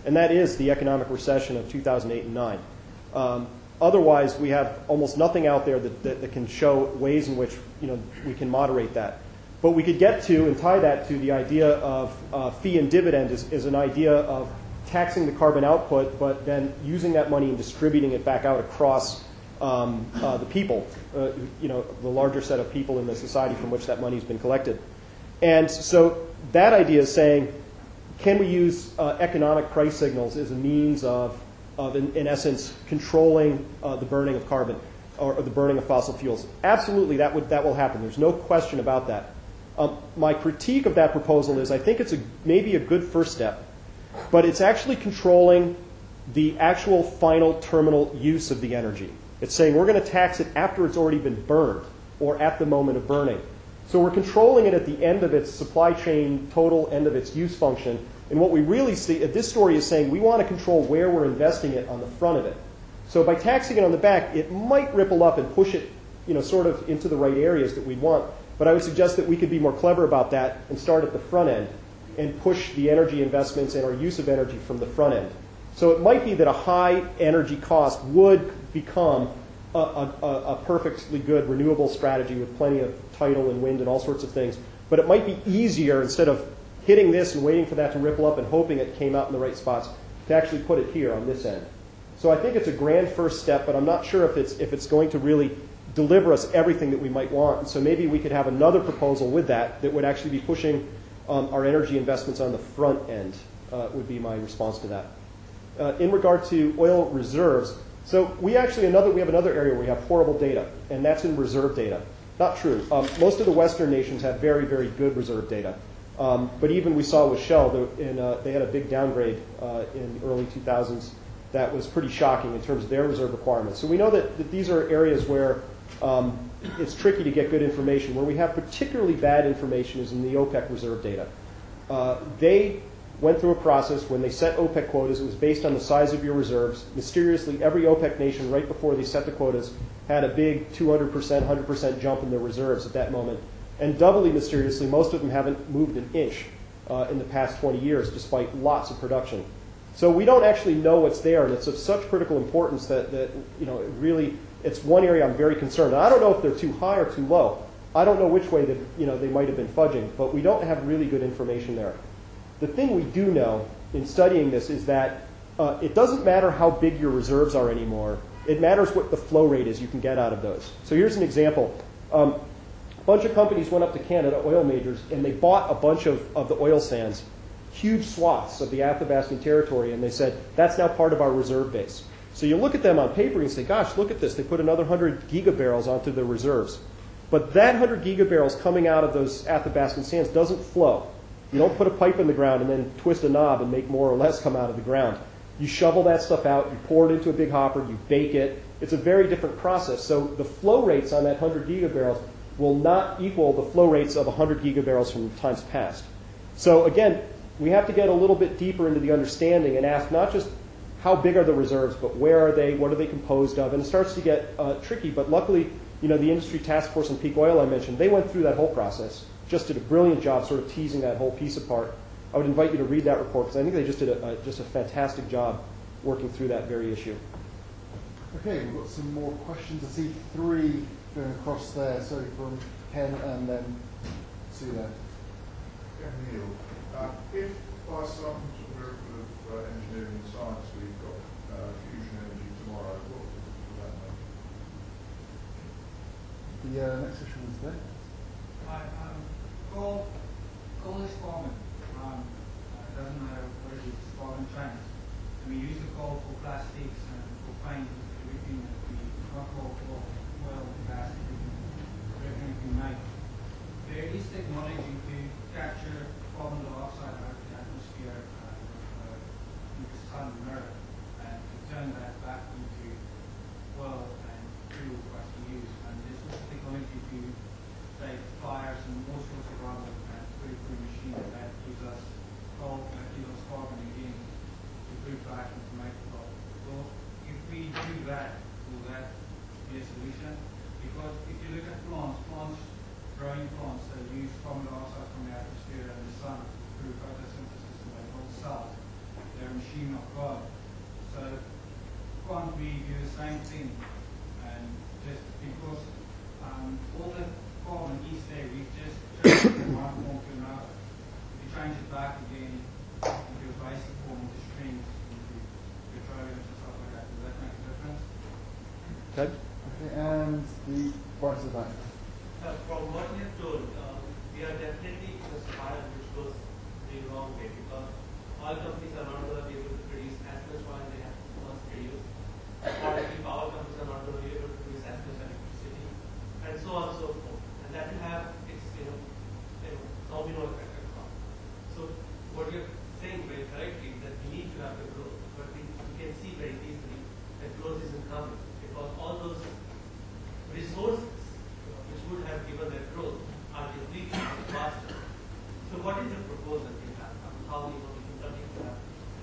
and that is the economic recession of two thousand eight and nine. Um, otherwise, we have almost nothing out there that, that, that can show ways in which you know, we can moderate that. But we could get to and tie that to the idea of uh, fee and dividend is, is an idea of taxing the carbon output, but then using that money and distributing it back out across um, uh, the people, uh, you know, the larger set of people in the society from which that money has been collected. And so that idea is saying, can we use uh, economic price signals as a means of, of in, in essence, controlling uh, the burning of carbon or, or the burning of fossil fuels? Absolutely, that, would, that will happen. There's no question about that. Um, my critique of that proposal is I think it's a, maybe a good first step, but it's actually controlling the actual final terminal use of the energy. It's saying we're going to tax it after it's already been burned or at the moment of burning. So we're controlling it at the end of its supply chain, total end of its use function. And what we really see, this story is saying we want to control where we're investing it on the front of it. So by taxing it on the back, it might ripple up and push it, you know, sort of into the right areas that we want. But I would suggest that we could be more clever about that and start at the front end and push the energy investments and our use of energy from the front end. So it might be that a high energy cost would become a, a, a perfectly good renewable strategy with plenty of tidal and wind and all sorts of things. But it might be easier, instead of hitting this and waiting for that to ripple up and hoping it came out in the right spots, to actually put it here on this end. So I think it's a grand first step, but I'm not sure if it's, if it's going to really deliver us everything that we might want. And so maybe we could have another proposal with that that would actually be pushing um, our energy investments on the front end, uh, would be my response to that. Uh, in regard to oil reserves, so we actually another we have another area where we have horrible data, and that's in reserve data. Not true. Um, most of the Western nations have very, very good reserve data. Um, but even we saw with Shell, the, in, uh, they had a big downgrade uh, in the early two thousands that was pretty shocking in terms of their reserve requirements. So we know that, that these are areas where um, it's tricky to get good information. Where we have particularly bad information is in the OPEC reserve data. Uh, they went through a process when they set OPEC quotas. It was based on the size of your reserves. Mysteriously, every OPEC nation, right before they set the quotas, had a big two hundred percent, one hundred percent jump in their reserves at that moment. And doubly mysteriously, most of them haven't moved an inch uh, in the past twenty years, despite lots of production. So we don't actually know what's there, and it's of such critical importance that, that you know, it really, it's one area I'm very concerned. And I don't know if they're too high or too low. I don't know which way that, you know, they might have been fudging, but we don't have really good information there. The thing we do know in studying this is that uh, it doesn't matter how big your reserves are anymore. It matters what the flow rate is you can get out of those. So here's an example. Um, a bunch of companies went up to Canada, oil majors, and they bought a bunch of, of the oil sands, huge swaths of the Athabascan territory, and they said, that's now part of our reserve base. So you look at them on paper and say, gosh, look at this. They put another one hundred gigabarrels onto their reserves. But that one hundred gigabarrels coming out of those Athabascan sands doesn't flow. You don't put a pipe in the ground and then twist a knob and make more or less come out of the ground. You shovel that stuff out, you pour it into a big hopper, you bake it. It's a very different process. So the flow rates on that one hundred gigabarrels will not equal the flow rates of one hundred gigabarrels from times past. So again, we have to get a little bit deeper into the understanding and ask not just how big are the reserves, but where are they, what are they composed of, and it starts to get uh, tricky. But luckily, you know, the industry task force on peak oil I mentioned, they went through that whole process. Just did a brilliant job sort of teasing that whole piece apart. I would invite you to read that report because I think they just did a, a, just a fantastic job working through that very issue. Okay, we've got some more questions. I see three going across there. So from Ken and then Sue there. Ken Neal. Uh, if by some miracle of uh, engineering and science we've got uh, fusion energy tomorrow, what does that mean? The uh, next session is there. Hi, um, coal, coal is common. Um, it doesn't matter where it is, it's common trends. And we use the coal for plastics and for paint, everything that we not coal for oil, gas, everything we make. There is technology to capture carbon dioxide out of the atmosphere uh, uh, in the sun and earth and to turn that back into oil and fuel for us to use. And there's also technology to say fires and all sorts of other uh, pretty cool machines that gives us coal, that gives us carbon again to put back and to make coal. So if we do that, will that be a solution? Because if you look at plants, plants, growing plants that use carbon dioxide from the atmosphere and the sun through photosynthesis and they build cells, they're a machine of God. So can't we do the same thing? And just because um, all the carbon is there, we just change it from one form to another. We change it back again into a basic form, into strings, into petroleum and stuff like that. Does that make a difference? Okay. Okay, and the right at the back. Uh, from what you have told, uh, we are definitely in a spiral which goes the wrong way because oil companies are not going to be able to produce as much oil they have once produced. Or the power companies are not going to be able to produce as much electricity, and so on and so forth. And that will have its, you know, you know domino effect across. So what you're saying very correctly is that we need to have the growth, but we, we can see very easily that growth isn't coming because all those resources which would have given that growth are depleted much faster. So what is the proposal you have? How you know we can continue to have?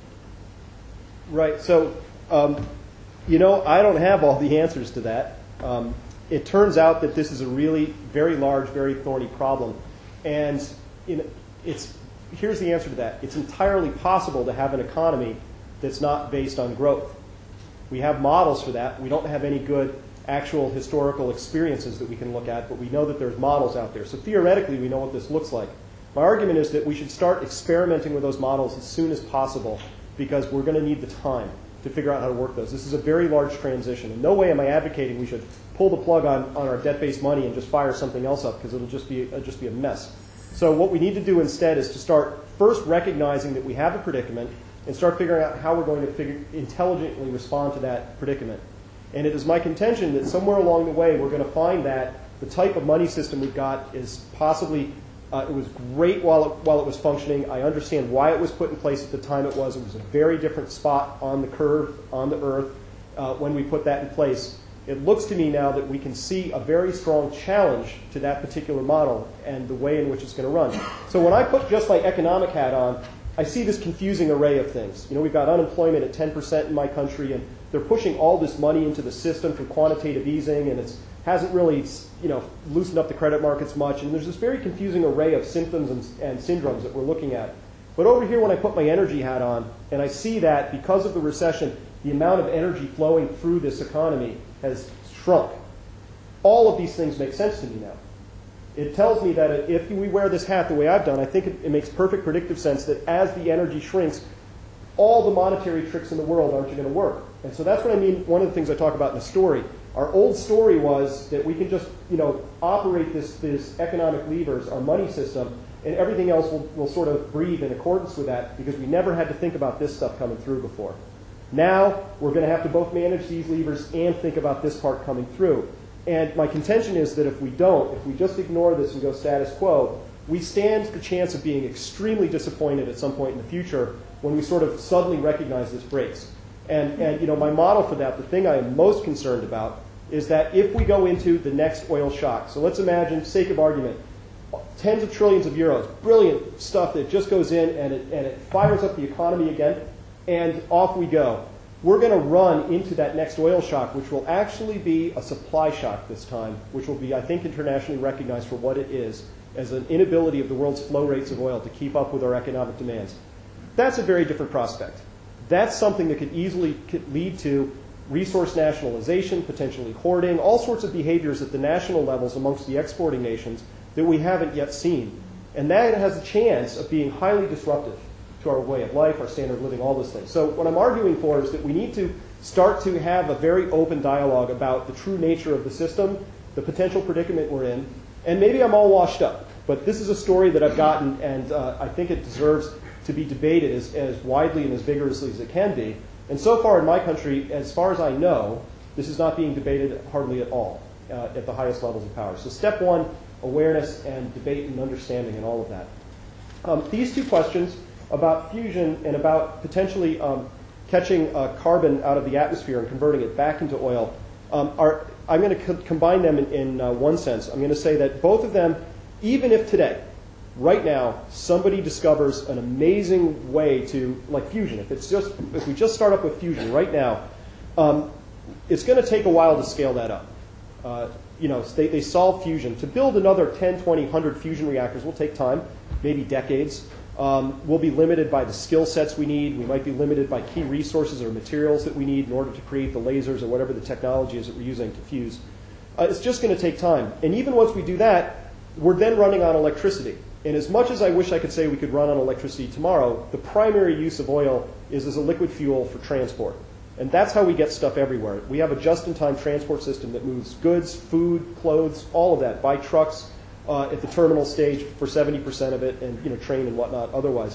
Right. So, um, you know, I don't have all the answers to that. Um, it turns out that this is a really very large, very thorny problem. And in, it's, here's the answer to that. It's entirely possible to have an economy that's not based on growth. We have models for that. We don't have any good actual historical experiences that we can look at, but we know that there's models out there. So theoretically, we know what this looks like. My argument is that we should start experimenting with those models as soon as possible because we're going to need the time to figure out how to work those. This is a very large transition. In no way am I advocating we should pull the plug on, on our debt-based money and just fire something else up because it'll just be, it'll just be a mess. So what we need to do instead is to start first recognizing that we have a predicament and start figuring out how we're going to figure, intelligently respond to that predicament. And it is my contention that somewhere along the way we're going to find that the type of money system we've got is possibly, uh, it was great while it, while it was functioning. I understand why it was put in place at the time it was. It was a very different spot on the curve, on the earth, uh, when we put that in place. It looks to me now that we can see a very strong challenge to that particular model and the way in which it's going to run. So when I put just my economic hat on, I see this confusing array of things. You know, we've got unemployment at ten percent in my country, and they're pushing all this money into the system through quantitative easing, and it hasn't really, you know, loosened up the credit markets much. And there's this very confusing array of symptoms and, and syndromes that we're looking at. But over here, when I put my energy hat on, and I see that because of the recession, the amount of energy flowing through this economy has shrunk. All of these things make sense to me now. It tells me that if we wear this hat the way I've done, I think it, it makes perfect predictive sense that as the energy shrinks, all the monetary tricks in the world aren't going to work. And so that's what I mean, one of the things I talk about in the story. Our old story was that we can just, you know, operate this, this economic levers, our money system, and everything else will, will sort of breathe in accordance with that because we never had to think about this stuff coming through before. Now we're going to have to both manage these levers and think about this part coming through. And my contention is that if we don't, if we just ignore this and go status quo, we stand the chance of being extremely disappointed at some point in the future when we sort of suddenly recognize this breaks. And, and you know, my model for that, the thing I am most concerned about, is that if we go into the next oil shock, so let's imagine, sake of argument, tens of trillions of euros, brilliant stuff that just goes in and it, and it fires up the economy again, and off we go. We're going to run into that next oil shock, which will actually be a supply shock this time, which will be, I think, internationally recognized for what it is, as an inability of the world's flow rates of oil to keep up with our economic demands. That's a very different prospect. That's something that could easily lead to resource nationalization, potentially hoarding, all sorts of behaviors at the national levels amongst the exporting nations that we haven't yet seen. And that has a chance of being highly disruptive to our way of life, our standard of living, all those things. So what I'm arguing for is that we need to start to have a very open dialogue about the true nature of the system, the potential predicament we're in, and maybe I'm all washed up, but this is a story that I've gotten, and uh, I think it deserves to be debated as, as widely and as vigorously as it can be. And so far in my country, as far as I know, this is not being debated hardly at all uh, at the highest levels of power. So step one, awareness and debate and understanding and all of that. Um, these two questions about fusion and about potentially um, catching uh, carbon out of the atmosphere and converting it back into oil, um, are, I'm going to co combine them in, in uh, one sense. I'm going to say that both of them, even if today, right now, somebody discovers an amazing way to, like fusion, if it's just, if we just start up with fusion right now, um, it's going to take a while to scale that up. Uh, you know, they, they solve fusion. To build another ten, twenty, one hundred fusion reactors will take time, maybe decades. Um, we'll be limited by the skill sets we need. We might be limited by key resources or materials that we need in order to create the lasers or whatever the technology is that we're using to fuse. Uh, it's just going to take time. And even once we do that, we're then running on electricity. And as much as I wish I could say we could run on electricity tomorrow, the primary use of oil is as a liquid fuel for transport. And that's how we get stuff everywhere. We have a just-in-time transport system that moves goods, food, clothes, all of that by trucks uh, at the terminal stage for seventy percent of it, and you know, train and whatnot otherwise.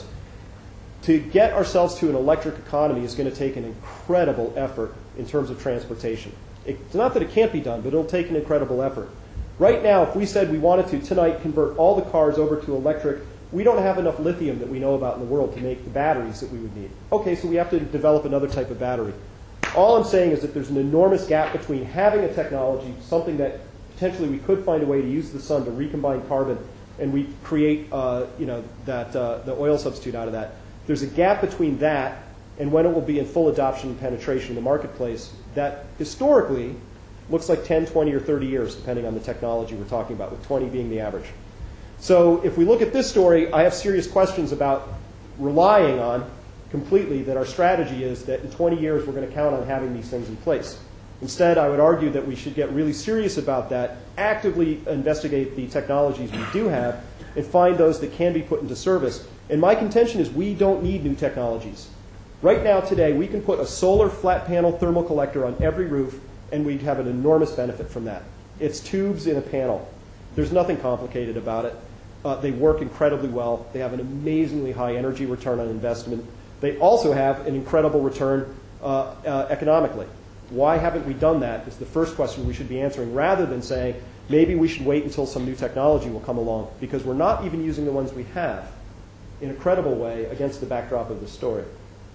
To get ourselves to an electric economy is going to take an incredible effort in terms of transportation. It's not that it can't be done, but it'll take an incredible effort. Right now, if we said we wanted to tonight convert all the cars over to electric, we don't have enough lithium that we know about in the world to make the batteries that we would need. Okay, so we have to develop another type of battery. All I'm saying is that there's an enormous gap between having a technology, something that potentially we could find a way to use the sun to recombine carbon, and we create uh, you know, that, uh, the oil substitute out of that. There's a gap between that and when it will be in full adoption and penetration in the marketplace that historically looks like ten, twenty, or thirty years, depending on the technology we're talking about, with twenty being the average. So if we look at this story, I have serious questions about relying on completely that our strategy is that in twenty years we're going to count on having these things in place. Instead, I would argue that we should get really serious about that, actively investigate the technologies we do have, and find those that can be put into service. And my contention is we don't need new technologies. Right now, today, we can put a solar flat panel thermal collector on every roof, and we'd have an enormous benefit from that. It's tubes in a panel. There's nothing complicated about it. Uh, they work incredibly well. They have an amazingly high energy return on investment. They also have an incredible return uh, uh, economically. Why haven't we done that is the first question we should be answering, rather than saying maybe we should wait until some new technology will come along, because we're not even using the ones we have in a credible way against the backdrop of this story.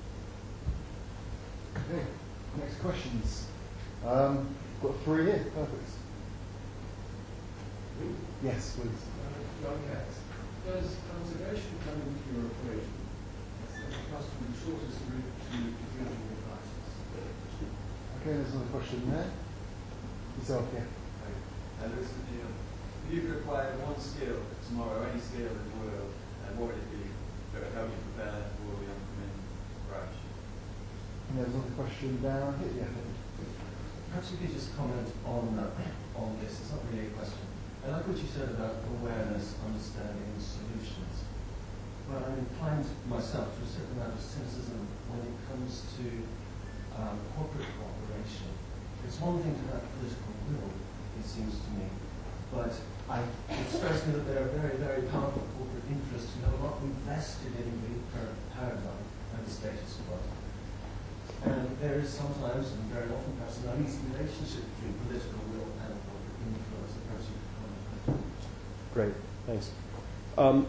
Okay, next questions. Um, got three here, perfect. Yes, please. Does conservation come into your equation as the cost from the shortest route to reasonable prices? Okay, there's another question there. Yourself, yeah. And this would be, if you could acquire one skill tomorrow, any skill in the world, and what would it be that would help you prepare for the upcoming crash? And there's another question down here. Yeah. Perhaps you could just comment on uh, on this. It's not really a question. I like what you said about awareness, understanding, and solutions. But I'm inclined myself to a certain amount of cynicism when it comes to um, corporate cooperation. It's one thing to have political will, it seems to me, but I, it strikes me that there are very, very powerful corporate interests who have a lot invested in the current paradigm and the status quo. And there is sometimes, and very often perhaps, an uneasy relationship between political will and corporate influence. Perhaps you could comment on that. Great, thanks. Um,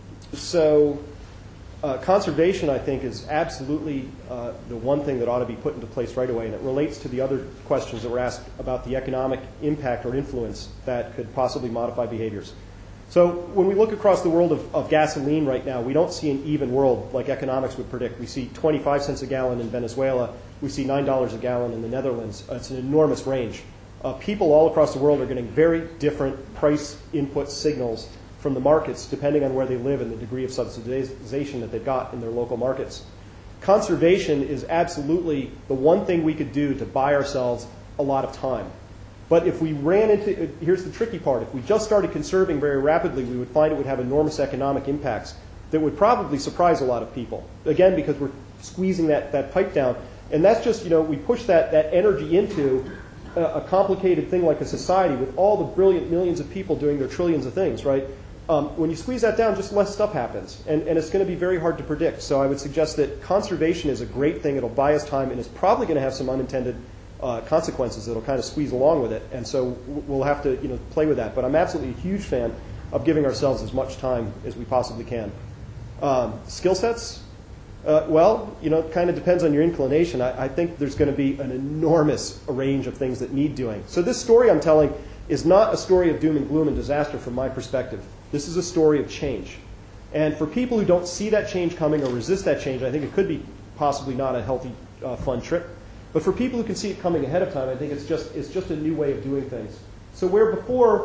so uh, conservation, I think, is absolutely uh, the one thing that ought to be put into place right away, and it relates to the other questions that were asked about the economic impact or influence that could possibly modify behaviors. So when we look across the world of, of gasoline right now, we don't see an even world like economics would predict. We see twenty-five cents a gallon in Venezuela. We see nine dollars a gallon in the Netherlands. Uh, it's an enormous range. Uh, people all across the world are getting very different price input signals from the markets depending on where they live and the degree of subsidization that they've got in their local markets. Conservation is absolutely the one thing we could do to buy ourselves a lot of time. But if we ran into, here's the tricky part, if we just started conserving very rapidly, we would find it would have enormous economic impacts that would probably surprise a lot of people. Again, because we're squeezing that, that pipe down. And that's just, you know, we push that, that energy into a, a complicated thing like a society with all the brilliant millions of people doing their trillions of things, right? Um, when you squeeze that down, just less stuff happens. And, and it's going to be very hard to predict. So I would suggest that conservation is a great thing. It'll buy us time, and it's probably going to have some unintended Uh, consequences that'll kind of squeeze along with it, and so we'll have to, you know, play with that. But I'm absolutely a huge fan of giving ourselves as much time as we possibly can. Um, skill sets, uh, well, you know, it kind of depends on your inclination. I, I think there's going to be an enormous range of things that need doing. So this story I'm telling is not a story of doom and gloom and disaster from my perspective. This is a story of change. And for people who don't see that change coming or resist that change, I think it could be possibly not a healthy, uh, fun trip. But for people who can see it coming ahead of time, I think it's just, it's just a new way of doing things. So where before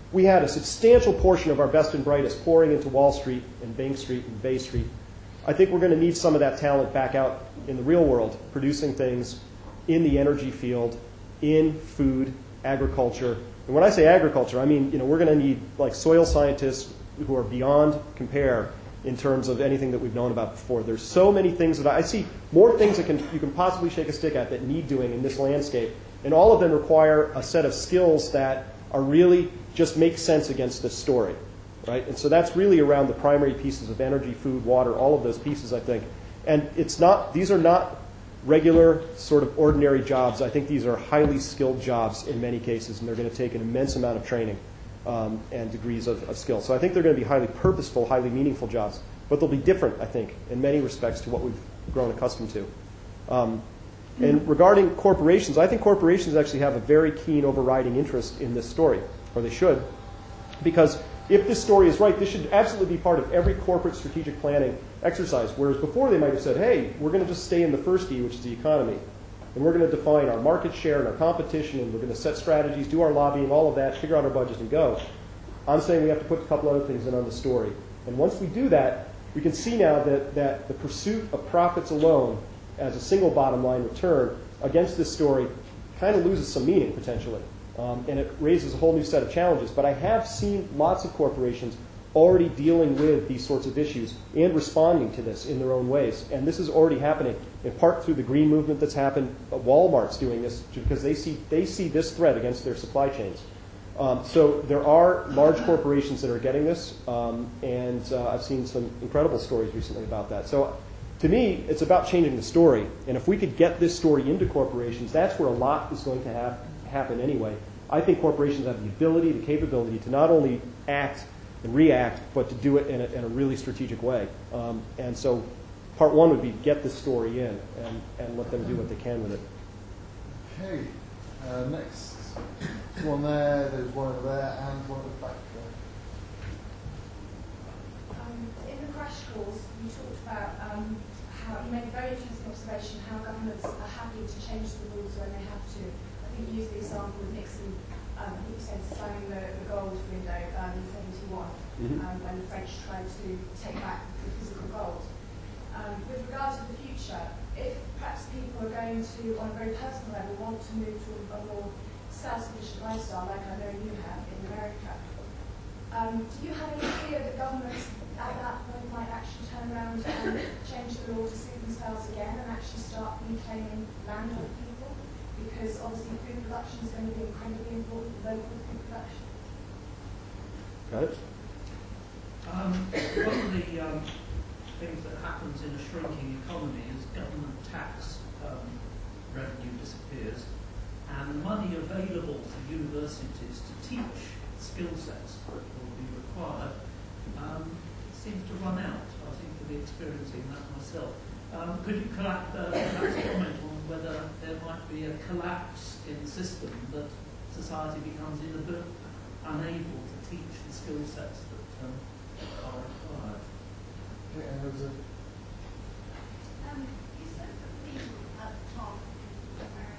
we had a substantial portion of our best and brightest pouring into Wall Street and Bank Street and Bay Street. I think we're going to need some of that talent back out in the real world, producing things in the energy field, in food, agriculture. And when I say agriculture, I mean, you know, we're going to need like soil scientists who are beyond compare in terms of anything that we've known about before. There's so many things that I, I see, more things that can, you can possibly shake a stick at that need doing in this landscape. And all of them require a set of skills that are really just make sense against this story, right? And so that's really around the primary pieces of energy, food, water, all of those pieces, I think. And it's not, these are not regular sort of ordinary jobs. I think these are highly skilled jobs in many cases, and they're going to take an immense amount of training um, and degrees of, of skill. So I think they're going to be highly purposeful, highly meaningful jobs. But they'll be different, I think, in many respects to what we've grown accustomed to. Um, and regarding corporations, I think corporations actually have a very keen overriding interest in this story, or they should, because if this story is right, this should absolutely be part of every corporate strategic planning exercise, whereas before they might have said, hey, we're going to just stay in the first E, which is the economy, and we're going to define our market share and our competition, and we're going to set strategies, do our lobbying, all of that, figure out our budget, and go. I'm saying we have to put a couple other things in on the story. And once we do that, we can see now that, that the pursuit of profits alone as a single bottom line return against this story kind of loses some meaning, potentially. Um, and it raises a whole new set of challenges. But I have seen lots of corporations already dealing with these sorts of issues and responding to this in their own ways. And this is already happening, in part through the green movement that's happened. Walmart's doing this because they see, they see this threat against their supply chains. Um, so there are large corporations that are getting this, um, and uh, I've seen some incredible stories recently about that. So to me, it's about changing the story. And if we could get this story into corporations, that's where a lot is going to have, happen anyway. I think corporations have the ability, the capability to not only act and react, but to do it in a, in a really strategic way. Um, and so part one would be get this story in and, and let them do what they can with it. Okay, uh, next. One there, there's one over there, and one at the back there. Um, in the crash course, you talked about um, how you made a very interesting observation how governments are happy to change the rules when they have to. I think you used the example of Nixon, um, I think you said signing the, the gold window um, in seventy-one, mm-hmm. um, when the French tried to take back the physical gold. Um, with regard to the future, if perhaps people are going to, on a very personal level, want to move to a more self-sufficient lifestyle, like I know you have in America. Um, do you have any fear that governments at that point might actually turn around and change the law to suit themselves again and actually start reclaiming land off people? Because obviously food production is going to be incredibly important, local food production. Got it? Um, one of the um, things that happens in a shrinking economy is government tax um, revenue disappears. And the money available to universities to teach skill sets that will be required um, seems to run out. I seem to be experiencing that myself. Um, could you collect, uh, perhaps comment on whether there might be a collapse in the system that society becomes inable, unable to teach the skill sets that um, are required? Okay, and there's a um, you said that people at the top of America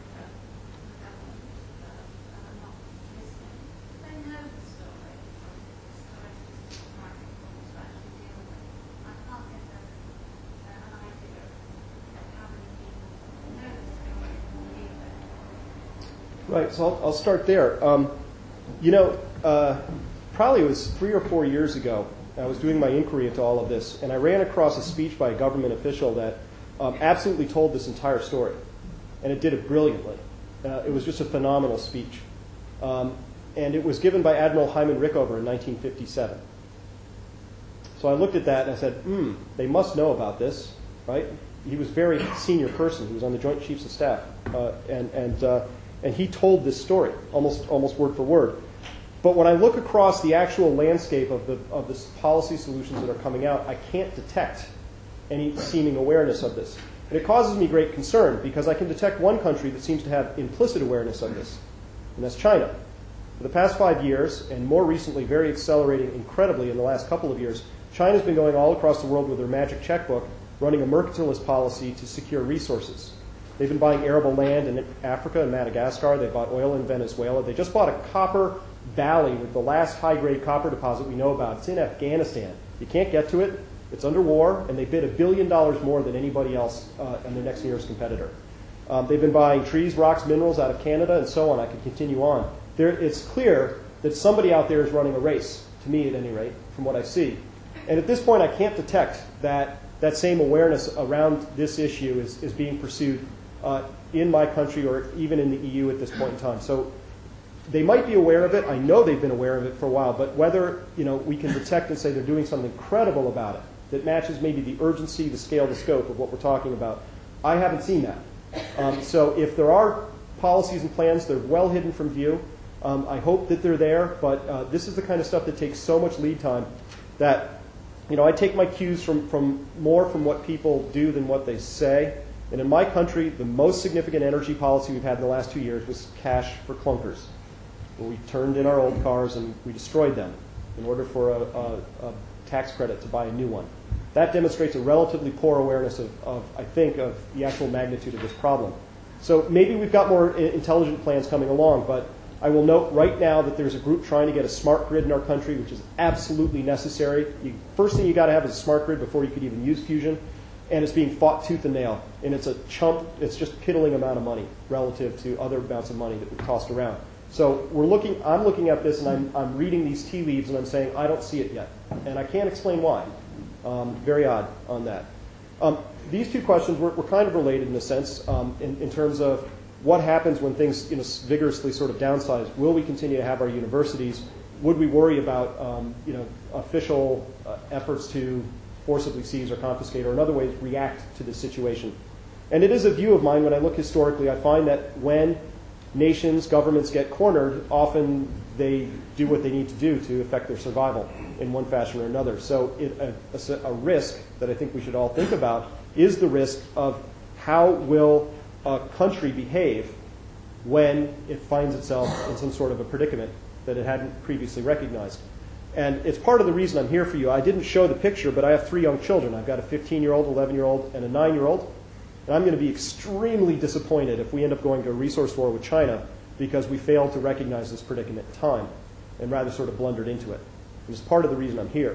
Right, so I'll, I'll start there. Um, you know, uh, probably it was three or four years ago, I was doing my inquiry into all of this, and I ran across a speech by a government official that um, absolutely told this entire story, and it did it brilliantly. Uh, it was just a phenomenal speech. Um, and it was given by Admiral Hyman Rickover in nineteen fifty-seven. So I looked at that and I said, hmm, they must know about this, right? He was a very senior person. He was on the Joint Chiefs of Staff. Uh, and and uh, and he told this story, almost almost word for word. But when I look across the actual landscape of the of the policy solutions that are coming out, I can't detect any seeming awareness of this. And it causes me great concern because I can detect one country that seems to have implicit awareness of this, and that's China. For the past five years, and more recently, very accelerating incredibly in the last couple of years, China's been going all across the world with their magic checkbook, running a mercantilist policy to secure resources. They've been buying arable land in Africa and Madagascar. They bought oil in Venezuela. They just bought a copper valley with the last high-grade copper deposit we know about. It's in Afghanistan. You can't get to it. It's under war, and they bid a billion dollars more than anybody else uh, and their next nearest competitor. Um, they've been buying trees, rocks, minerals out of Canada, and so on. I could continue on. There, it's clear that somebody out there is running a race, to me at any rate, from what I see. And at this point, I can't detect that that same awareness around this issue is, is being pursued uh, in my country or even in the E U at this point in time. So they might be aware of it. I know they've been aware of it for a while. But whether you know, we can detect and say they're doing something credible about it that matches maybe the urgency, the scale, the scope of what we're talking about, I haven't seen that. Um, so if there are policies and plans, they're well hidden from view. Um, I hope that they're there. But uh, this is the kind of stuff that takes so much lead time that you know, I take my cues from, from more from what people do than what they say. And in my country, the most significant energy policy we've had in the last two years was cash for clunkers, where we turned in our old cars and we destroyed them in order for a, a, a tax credit to buy a new one. That demonstrates a relatively poor awareness of, of, I think, of the actual magnitude of this problem. So maybe we've got more intelligent plans coming along, but I will note right now that there's a group trying to get a smart grid in our country, which is absolutely necessary. The first thing you got to have is a smart grid before you could even use fusion, and it's being fought tooth and nail. And it's a chump, it's just piddling amount of money relative to other amounts of money that we've tossed around. So we're looking, I'm looking at this and I'm, I'm reading these tea leaves and I'm saying, I don't see it yet. And I can't explain why. Um, very odd on that. Um, these two questions were, were kind of related in a sense um, in, in terms of what happens when things you know, vigorously sort of downsize? Will we continue to have our universities? Would we worry about um, you know, official uh, efforts to forcibly seize or confiscate or in other ways react to this situation? And it is a view of mine when I look historically. I find that when nations, governments get cornered, often they do what they need to do to affect their survival in one fashion or another. So it, a, a, a risk that I think we should all think about is the risk of how will a country behave when it finds itself in some sort of a predicament that it hadn't previously recognized. And it's part of the reason I'm here for you. I didn't show the picture, but I have three young children. I've got a fifteen-year-old, eleven-year-old, and a nine-year-old. And I'm going to be extremely disappointed if we end up going to a resource war with China because we failed to recognize this predicament in time and rather sort of blundered into it. And it's part of the reason I'm here.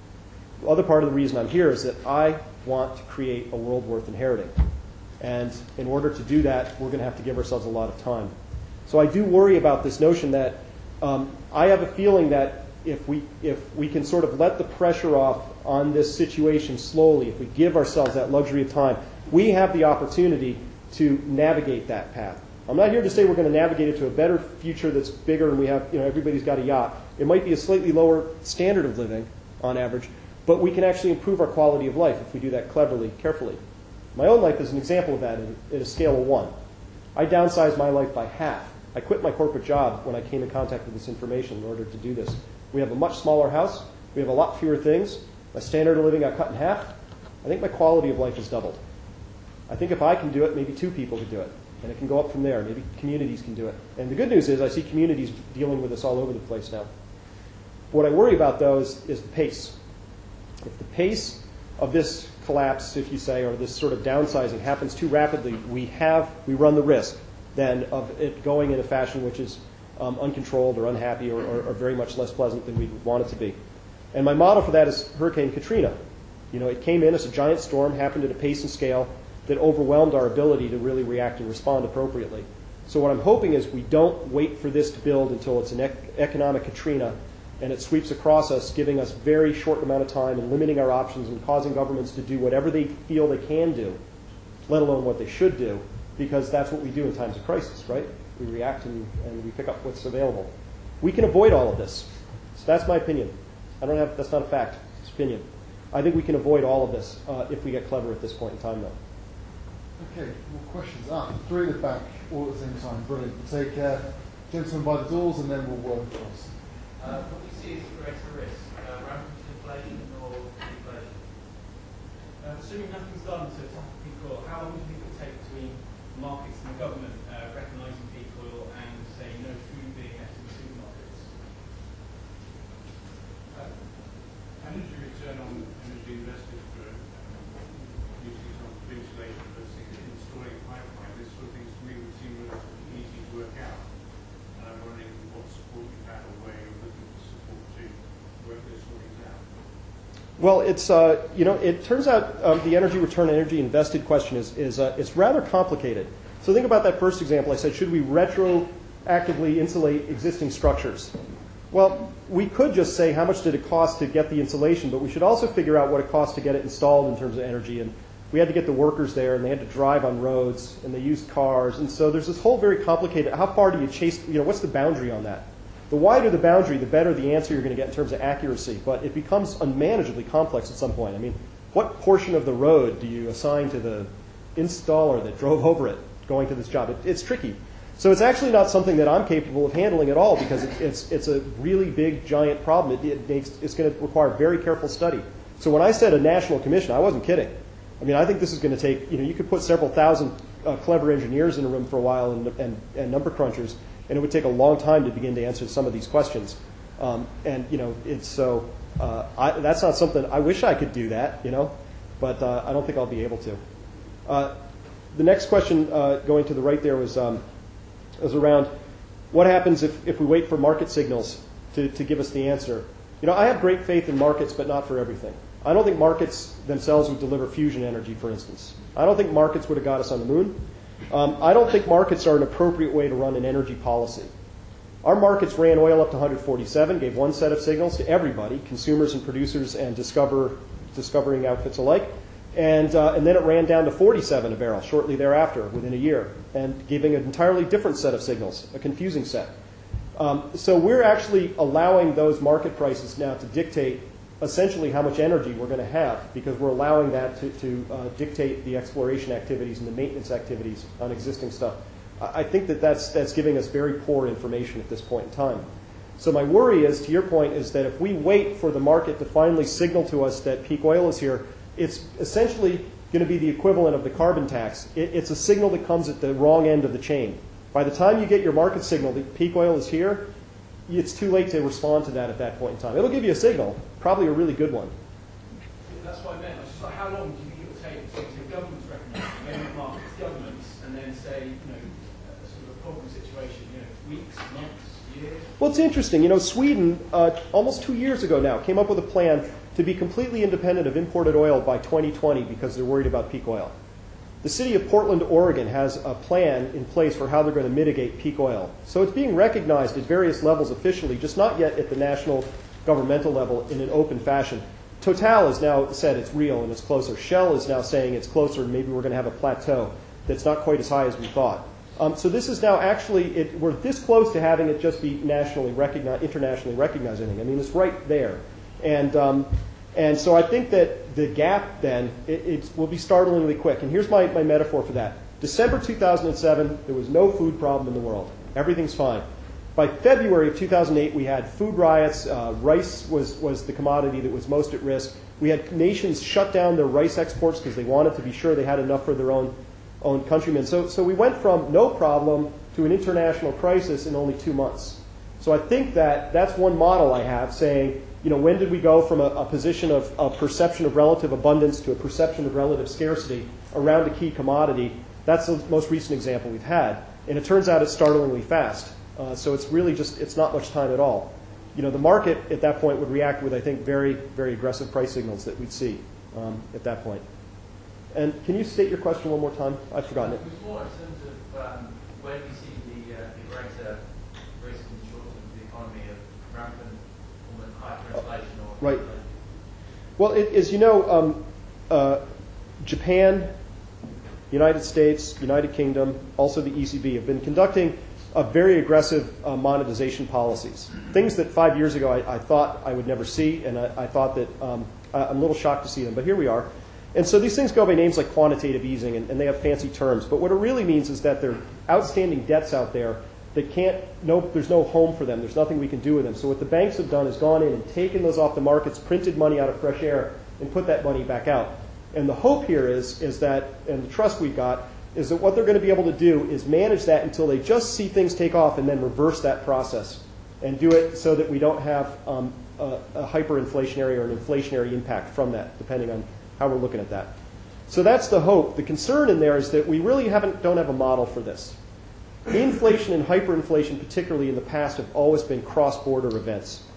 The other part of the reason I'm here is that I want to create a world worth inheriting. And in order to do that, we're going to have to give ourselves a lot of time. So I do worry about this notion that um, I have a feeling that if we, if we can sort of let the pressure off on this situation slowly, if we give ourselves that luxury of time, we have the opportunity to navigate that path. I'm not here to say we're going to navigate it to a better future that's bigger and we have, you know, everybody's got a yacht. It might be a slightly lower standard of living on average, but we can actually improve our quality of life if we do that cleverly, carefully. My own life is an example of that at a scale of one. I downsized my life by half. I quit my corporate job when I came in contact with this information in order to do this. We have a much smaller house. We have a lot fewer things. My standard of living got cut in half. I think my quality of life has doubled. I think if I can do it, maybe two people can do it. And it can go up from there. Maybe communities can do it. And the good news is I see communities dealing with this all over the place now. What I worry about, though, is, is the pace. If the pace of this collapse, if you say, or this sort of downsizing happens too rapidly, we have, we run the risk then of it going in a fashion which is um, uncontrolled or unhappy or, or, or very much less pleasant than we want it to be. And my model for that is Hurricane Katrina. You know, it came in as a giant storm, happened at a pace and scale that overwhelmed our ability to really react and respond appropriately. So what I'm hoping is we don't wait for this to build until it's an ec- economic Katrina and it sweeps across us, giving us very short amount of time and limiting our options and causing governments to do whatever they feel they can do, let alone what they should do, because that's what we do in times of crisis, right? We react and, and we pick up what's available. We can avoid all of this. So that's my opinion. I don't have, that's not a fact, it's opinion. I think we can avoid all of this uh, if we get clever at this point in time, though. Okay, more questions. Ah, three at the back, all at the same time. Brilliant. We'll take uh, gentlemen by the doors and then we'll work across. Uh, what do you see as the greater risk, uh, rampant inflation or deflation? Uh, assuming nothing's done to tackle peak oil, how long do you think it will take between markets and the government uh, recognising peak oil and, say, no food being left in the supermarkets? Uh, energy return on energy invested for um, using some insulation versus installing a pipeline, this sort of things to me would seem relatively easy to work out. And I'm wondering what support you've had or Well, it's, uh, you know, it turns out um, the energy return, energy invested question is, is uh, it's rather complicated. So think about that first example. I said, should we retroactively insulate existing structures? Well, we could just say how much did it cost to get the insulation, but we should also figure out what it costs to get it installed in terms of energy. And we had to get the workers there, and they had to drive on roads, and they used cars. And so there's this whole very complicated, how far do you chase, you know, what's the boundary on that? The wider the boundary, the better the answer you're going to get in terms of accuracy. But it becomes unmanageably complex at some point. I mean, what portion of the road do you assign to the installer that drove over it going to this job? It, it's tricky. So it's actually not something that I'm capable of handling at all because it, it's, it's a really big, giant problem. It, it makes, it's going to require very careful study. So when I said a national commission, I wasn't kidding. I mean, I think this is going to take, you know, you could put several thousand uh, clever engineers in a room for a while and, and, and number crunchers, and it would take a long time to begin to answer some of these questions. Um, and, you know, it's so, uh, I, that's not something, I wish I could do that, you know, but uh, I don't think I'll be able to. Uh, the next question uh, going to the right there was, um, was around what happens if, if we wait for market signals to, to give us the answer. You know, I have great faith in markets, but not for everything. I don't think markets themselves would deliver fusion energy, for instance. I don't think markets would have got us on the moon. Um, I don't think markets are an appropriate way to run an energy policy. Our markets ran oil up to one hundred forty-seven, gave one set of signals to everybody, consumers and producers and discover, discovering outfits alike. And, uh, and then it ran down to forty-seven a barrel shortly thereafter, within a year, and giving an entirely different set of signals, a confusing set. Um, so we're actually allowing those market prices now to dictate essentially how much energy we're going to have because we're allowing that to, to uh, dictate the exploration activities and the maintenance activities on existing stuff. I think that that's, that's giving us very poor information at this point in time. So my worry is, to your point, is that if we wait for the market to finally signal to us that peak oil is here, it's essentially going to be the equivalent of the carbon tax. It, it's a signal that comes at the wrong end of the chain. By the time you get your market signal that peak oil is here, it's too late to respond to that at that point in time. It'll give you a signal, probably a really good one. That's what I meant. It's just like, how long do you think it will take to say governments recognise, maybe markets, governments, and then say, you know, a sort of a problem situation, you know, weeks, months, years? Well, it's interesting. You know, Sweden, uh, almost two years ago now, came up with a plan to be completely independent of imported oil by twenty twenty because they're worried about peak oil. The city of Portland, Oregon has a plan in place for how they're going to mitigate peak oil. So it's being recognized at various levels officially, just not yet at the national governmental level in an open fashion. Total has now said it's real and it's closer. Shell is now saying it's closer and maybe we're going to have a plateau that's not quite as high as we thought. Um, so this is now actually, it, we're this close to having it just be nationally recognized, internationally recognized. I mean, it's right there. And, um, and so I think that the gap then, it, it will be startlingly quick. And here's my, my metaphor for that. December two thousand seven, there was no food problem in the world. Everything's fine. By February of two thousand eight, we had food riots. Uh, rice was, was the commodity that was most at risk. We had nations shut down their rice exports because they wanted to be sure they had enough for their own, own countrymen. So, so we went from no problem to an international crisis in only two months. So I think that that's one model I have saying, you know, when did we go from a, a position of a perception of relative abundance to a perception of relative scarcity around a key commodity? That's the most recent example we've had. And it turns out it's startlingly fast. Uh, so it's really just, it's not much time at all. You know, the market at that point would react with, I think, very, very aggressive price signals that we'd see um, at that point. And can you state your question one more time? I've forgotten it. It was more in terms of um, where do you see the, uh, the greater risk in the short term of the economy of rampant almost hyperinflation or Right. Well, it, as you know, um, uh, Japan, United States, United Kingdom, also the E C B have been conducting a very aggressive uh, monetization policies. Things that five years ago I, I thought I would never see, and I, I thought that um, I, I'm a little shocked to see them, but here we are. And so these things go by names like quantitative easing, and, and they have fancy terms. But what it really means is that there are outstanding debts out there that can't, no, there's no home for them. There's nothing we can do with them. So what the banks have done is gone in and taken those off the markets, printed money out of fresh air, and put that money back out. And the hope here is, is that, and the trust we've got, is that what they're going to be able to do is manage that until they just see things take off and then reverse that process and do it so that we don't have um, a, a hyperinflationary or an inflationary impact from that, depending on how we're looking at that. So that's the hope. The concern in there is that we really haven't, don't have a model for this. Inflation and hyperinflation, particularly in the past, have always been cross-border events.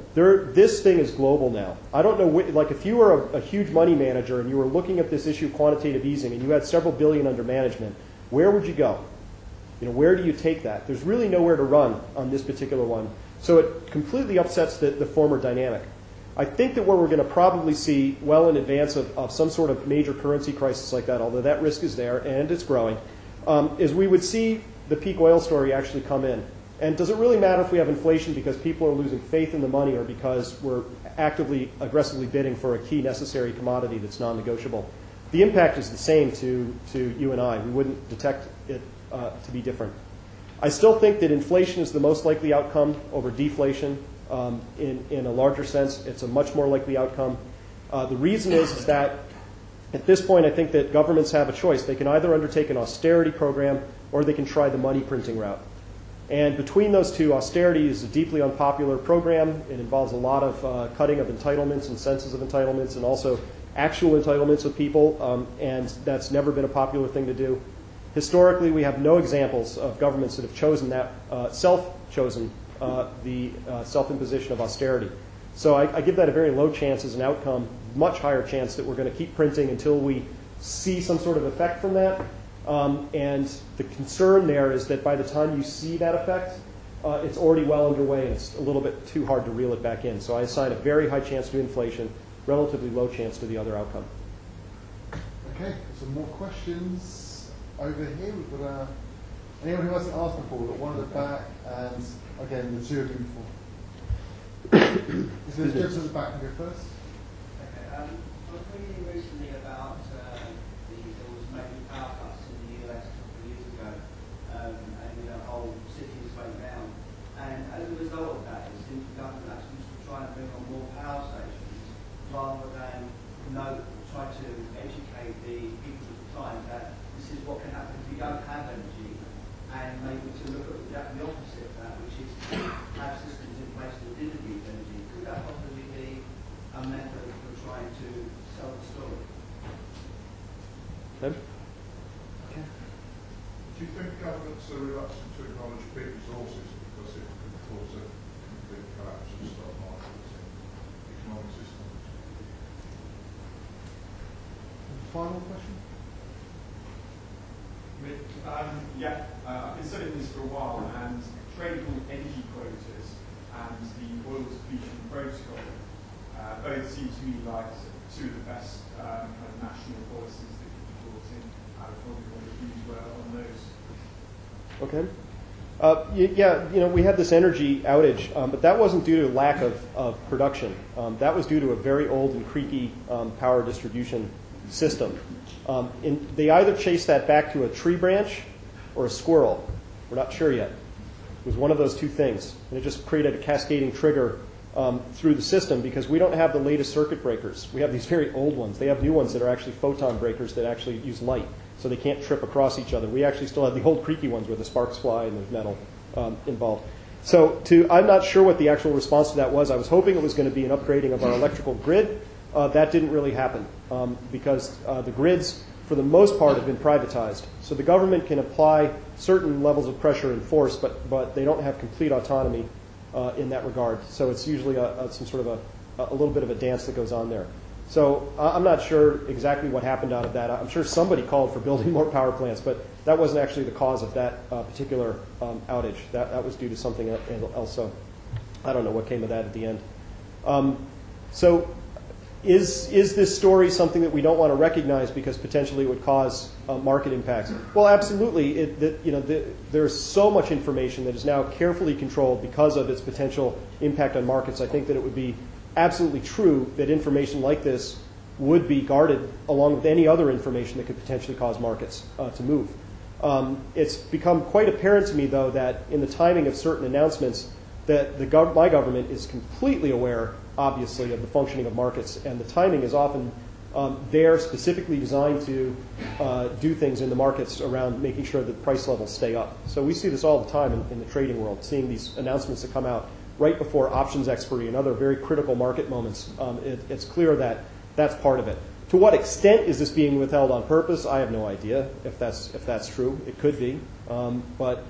There, this thing is global now. I don't know, wh- like if you were a, a huge money manager and you were looking at this issue of quantitative easing and you had several billion under management, where would you go? You know, where do you take that? There's really nowhere to run on this particular one. So it completely upsets the, the former dynamic. I think that what we're going to probably see well in advance of, of some sort of major currency crisis like that, although that risk is there and it's growing, um, is we would see the peak oil story actually come in. And does it really matter if we have inflation because people are losing faith in the money or because we're actively, aggressively bidding for a key necessary commodity that's non-negotiable? The impact is the same to, to you and I. We wouldn't detect it uh, to be different. I still think that inflation is the most likely outcome over deflation. Um, in, in a larger sense, it's a much more likely outcome. Uh, the reason is, is that at this point, I think that governments have a choice. They can either undertake an austerity program or they can try the money printing route. And between those two, austerity is a deeply unpopular program. It involves a lot of uh, cutting of entitlements and senses of entitlements and also actual entitlements of people, um, and that's never been a popular thing to do. Historically, we have no examples of governments that have chosen that, uh, self-chosen uh, the uh, self-imposition of austerity. So I, I give that a very low chance as an outcome, much higher chance that we're going to keep printing until we see some sort of effect from that. Um, and the concern there is that by the time you see that effect, uh, it's already well underway and it's a little bit too hard to reel it back in. So I assign a very high chance to inflation, relatively low chance to the other outcome. Okay, some more questions over here. We've got uh, anyone who hasn't asked before. We've got one at the back and again the two of you before. So let's go to the back and go first. Okay, um, I was reading recently about uh, the, there was maybe power cuts in the U S a couple of years ago, um, and you know, whole cities went down. And as a result of that, it seems the government actually was trying to bring on more power stations rather than you know, try to educate the people at the time that this is what can happen if you don't have energy, and maybe to look at the opposite of that, which is to have systems in place that didn't use energy. Could that possibly be a method for trying to sell the story? Tim? Okay. Do you think governments are reluctant to acknowledge peak resources because it could cause a complete collapse of stock markets and economic systems? Final question? Um, yeah, uh, I've been studying this for a while, and tradable energy quotas and the oil depletion protocol uh, both seem to me like two of the best um, kind of national policies that could be brought in. I would probably want to views were on those. Okay. Uh, y- yeah, you know, we had this energy outage, um, but that wasn't due to lack of, of production. Um, that was due to a very old and creaky um, power distribution system. Um, in, they either chased that back to a tree branch or a squirrel. We're not sure yet. It was one of those two things. And it just created a cascading trigger um, through the system because we don't have the latest circuit breakers. We have these very old ones. They have new ones that are actually photon breakers that actually use light, so they can't trip across each other. We actually still have the old creaky ones where the sparks fly and there's metal um, involved. So to, I'm not sure what the actual response to that was. I was hoping it was going to be an upgrading of our electrical grid. Uh, that didn't really happen um, because uh, the grids, for the most part, have been privatized. So the government can apply certain levels of pressure and force, but, but they don't have complete autonomy uh, in that regard. So it's usually a, a, some sort of a, a little bit of a dance that goes on there. So uh, I'm not sure exactly what happened out of that. I'm sure somebody called for building more power plants, but that wasn't actually the cause of that uh, particular um, outage. That, that was due to something else. So I don't know what came of that at the end. Um, so Is, is this story something that we don't want to recognize because potentially it would cause uh, market impacts? Well, absolutely. It, the, you know, the, there's so much information that is now carefully controlled because of its potential impact on markets. I think that it would be absolutely true that information like this would be guarded along with any other information that could potentially cause markets uh, to move. Um, it's become quite apparent to me, though, that in the timing of certain announcements, that the gov- my government is completely aware, obviously, of the functioning of markets, and the timing is often um, there specifically designed to uh, do things in the markets around making sure that price levels stay up. So we see this all the time in, in the trading world, seeing these announcements that come out right before options expiry and other very critical market moments. Um, it, it's clear that that's part of it. To what extent is this being withheld on purpose? I have no idea if that's if that's true. It could be, um, but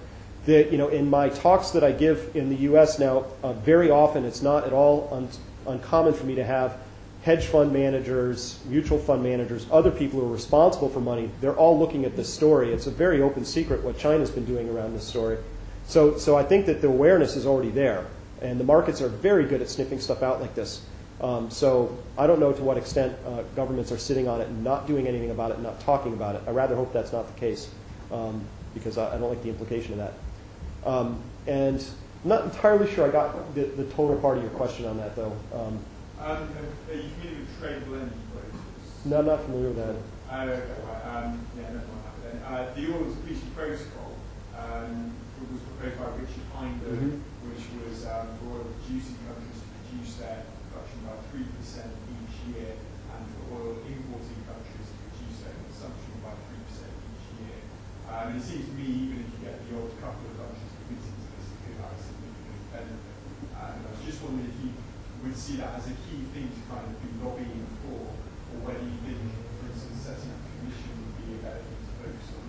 The, you know, in my talks that I give in the U S now, uh, very often it's not at all un uncommon for me to have hedge fund managers, mutual fund managers, other people who are responsible for money. They're all looking at this story. It's a very open secret what China's been doing around this story. So, so I think that the awareness is already there, and the markets are very good at sniffing stuff out like this. Um, so I don't know to what extent uh, governments are sitting on it and not doing anything about it and not talking about it. I rather hope that's not the case, um, because I, I don't like the implication of that. Um, and I'm not entirely sure I got the, the total part of your question on that, though. Um, Um, are you familiar with tradable energy quotas? no, I'm not familiar with that. Uh, okay, right. Um, yeah, never mind that then. Uh, the Oil Depletion Protocol um, was proposed by Richard Heinberg, Mm-hmm. which was um, for oil producing countries to reduce their production by three percent each year, and for oil importing countries to reduce their consumption by three percent each year. Um, and it seems to me, even if you get the odd couple of countries committing to this, it could have a significant benefit. Um, and I was just wondering if you would see that as a key thing to kind of be lobbying for, or whether you think, for instance, setting up a commission would be a better thing to focus on.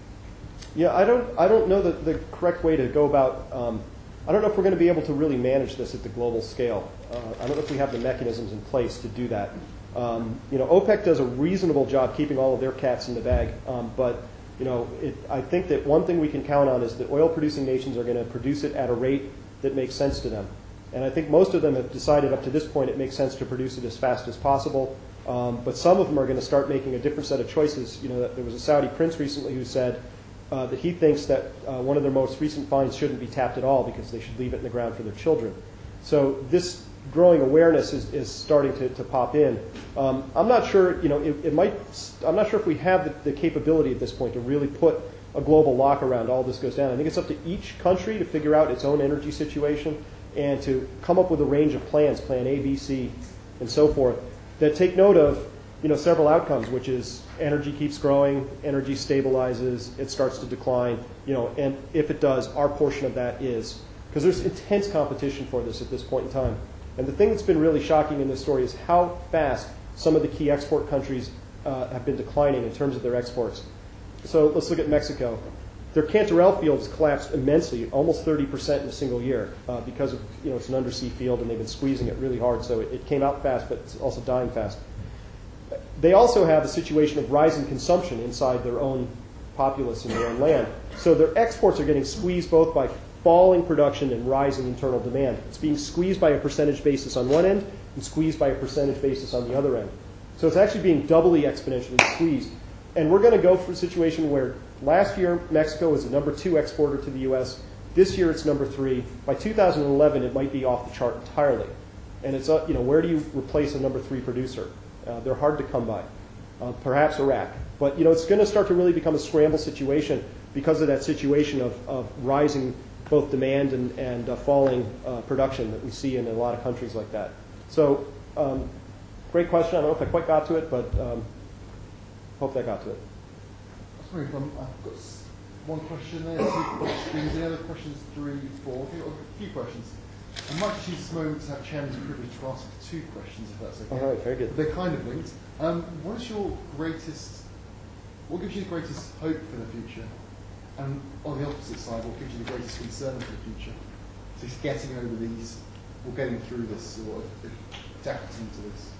Yeah, I don't, I don't know the, the correct way to go about, um, I don't know if we're going to be able to really manage this at the global scale. Uh, I don't know if we have the mechanisms in place to do that. Um, you know, OPEC does a reasonable job keeping all of their cats in the bag, um, but you know, it, I think that one thing we can count on is that oil-producing nations are going to produce it at a rate that makes sense to them. And I think most of them have decided up to this point it makes sense to produce it as fast as possible. Um, but some of them are going to start making a different set of choices. You know, there was a Saudi prince recently who said uh, that he thinks that uh, one of their most recent finds shouldn't be tapped at all because they should leave it in the ground for their children. So this growing awareness is, is starting to, to pop in. Um, I'm not sure, you know, it, it might, I'm not sure if we have the, the capability at this point to really put a global lock around all this goes down. I think it's up to each country to figure out its own energy situation and to come up with a range of plans, plan A, B, C, and so forth, that take note of, you know, several outcomes, which is energy keeps growing, energy stabilizes, it starts to decline, you know, and if it does, our portion of that is. Because there's intense competition for this at this point in time. And the thing that's been really shocking in this story is how fast some of the key export countries uh, have been declining in terms of their exports. So let's look at Mexico. Their Cantarell fields collapsed immensely, almost thirty percent in a single year, uh, because of, you know, it's an undersea field and they've been squeezing it really hard, so it, it came out fast, but it's also dying fast. They also have a situation of rising consumption inside their own populace and their own land. So their exports are getting squeezed both by falling production and rising internal demand. It's being squeezed by a percentage basis on one end and squeezed by a percentage basis on the other end. So it's actually being doubly exponentially squeezed. And we're going to go for a situation where last year Mexico was the number two exporter to the U S. This year it's number three. By two thousand eleven it might be off the chart entirely. And it's, uh, you know, where do you replace a number three producer? Uh, they're hard to come by. Uh, perhaps Iraq. But, you know, it's going to start to really become a scramble situation because of that situation of, of rising both demand and, and uh, falling uh, production that we see in a lot of countries like that. So, um, great question. I don't know if I quite got to it, but um, hope that got to it. Sorry, if I'm, I've got s- one question there, two questions. Any other questions? Three, four. I think I've got a few questions. I might just use this moment to have Chairman's privilege to ask two questions, if that's okay. All right, very good. They're kind of linked. Um, what is your greatest, what gives you the greatest hope for the future? And on the opposite side, what gives you the greatest concern for the future? So it's getting over these, or getting through this, or adapting to this.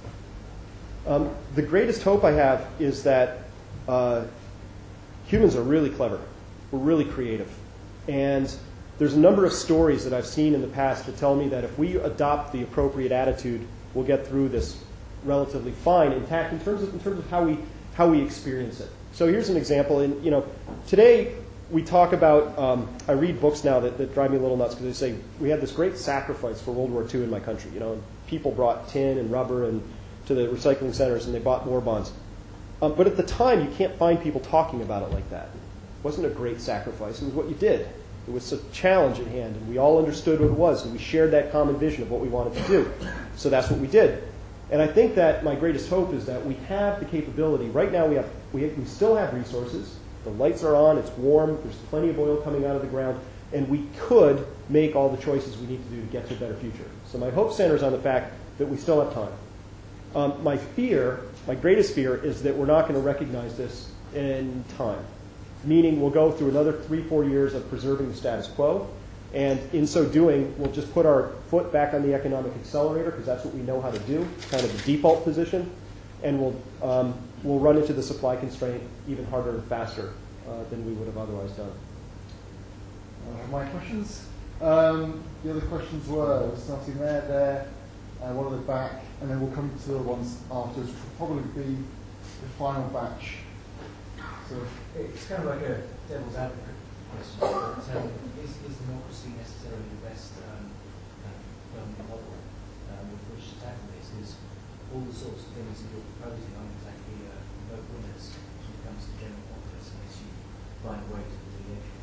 Um, the greatest hope I have is that uh, humans are really clever. We're really creative. And there's a number of stories that I've seen in the past that tell me that if we adopt the appropriate attitude, we'll get through this relatively fine, intact in terms of in terms of how we how we experience it. So here's an example. In you know, today we talk about. Um, I read books now that, that drive me a little nuts because they say we had this great sacrifice for World War Two in my country. You know, and people brought tin and rubber and to the recycling centers and they bought war bonds. Um, but at the time, you can't find people talking about it like that. It wasn't a great sacrifice. It was what you did. It was a challenge at hand, and we all understood what it was, and we shared that common vision of what we wanted to do. So that's what we did. And I think that my greatest hope is that we have the capability. Right now, we have we, we still have resources. The lights are on. It's warm. There's plenty of oil coming out of the ground, and we could make all the choices we need to do to get to a better future. So my hope centers on the fact that we still have time. Um, my fear, my greatest fear, is that we're not going to recognize this in time. meaning we'll go through another three, four years of preserving the status quo. And in so doing, we'll just put our foot back on the economic accelerator because that's what we know how to do. It's kind of the default position. And we'll, um, we'll run into the supply constraint even harder and faster uh, than we would have otherwise done. Uh, my questions? Um, the other questions were, starting there, there, uh, one at the back, and then we'll come to the ones afterwards, which will probably be the final batch. So, it's kind of like a devil's advocate question, but um, is, is democracy necessarily the best um, kind of government model um, with which to tackle this? Because all the sorts of things that you're proposing aren't exactly uh, no winners when it comes to general populace unless you find a way to do the extra.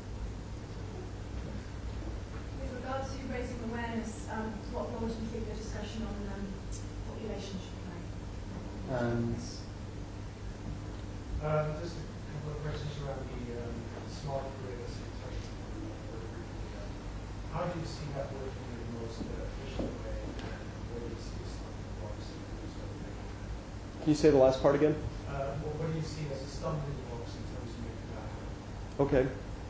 With regard to raising awareness, um, what role do you think the discussion on um, population should play? And Um, just a couple of questions around the um, smart grid. How do you see that working in the most uh, efficient way, and where do you see stumbling blocks in terms of making that? Can you say the last part again? Uh, well, what do you see as the stumbling blocks in terms of making that happen? Okay.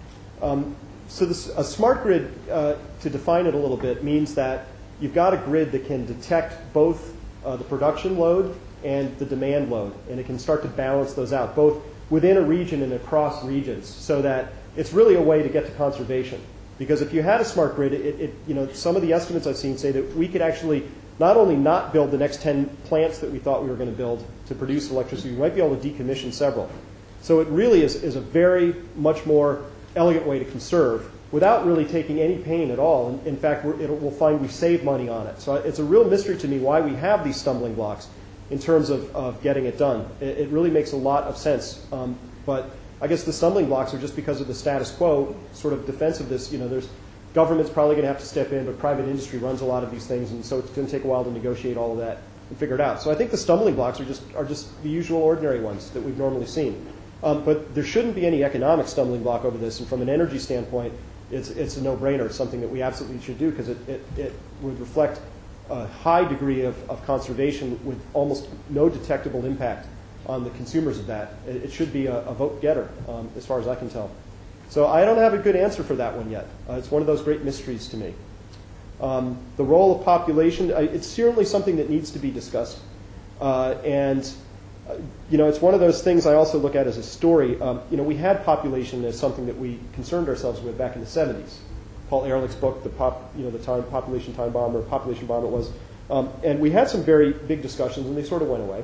Um, so this, a smart grid, uh, to define it a little bit, means that you've got a grid that can detect both uh, the production load and the demand load, and it can start to balance those out, both within a region and across regions, so that it's really a way to get to conservation. Because if you had a smart grid, it, it, you know, some of the estimates I've seen say that we could actually not only not build the next ten plants that we thought we were going to build to produce electricity, we might be able to decommission several. So it really is, is a very much more elegant way to conserve without really taking any pain at all. In, in fact, we're, it, we'll find we save money on it. So it's a real mystery to me why we have these stumbling blocks in terms of, of getting it done. It, it really makes a lot of sense. Um, but I guess the stumbling blocks are just because of the status quo sort of defense of this. You know, there's government's probably going to have to step in, but private industry runs a lot of these things, and so it's going to take a while to negotiate all of that and figure it out. So I think the stumbling blocks are just are just the usual ordinary ones that we've normally seen. Um, but there shouldn't be any economic stumbling block over this, and from an energy standpoint, it's it's a no-brainer. It's something that we absolutely should do because it, it, it would reflect a high degree of, of conservation with almost no detectable impact on the consumers of that. It, it should be a, a vote getter, um, as far as I can tell. So I don't have a good answer for that one yet. Uh, it's one of those great mysteries to me. Um, the role of population, uh, it's certainly something that needs to be discussed. Uh, and, uh, you know, it's one of those things I also look at as a story. Um, you know, we had population as something that we concerned ourselves with back in the seventies. Paul Ehrlich's book, the pop, you know, the time, population time bomb or population bomb it was, um, and we had some very big discussions, and they sort of went away.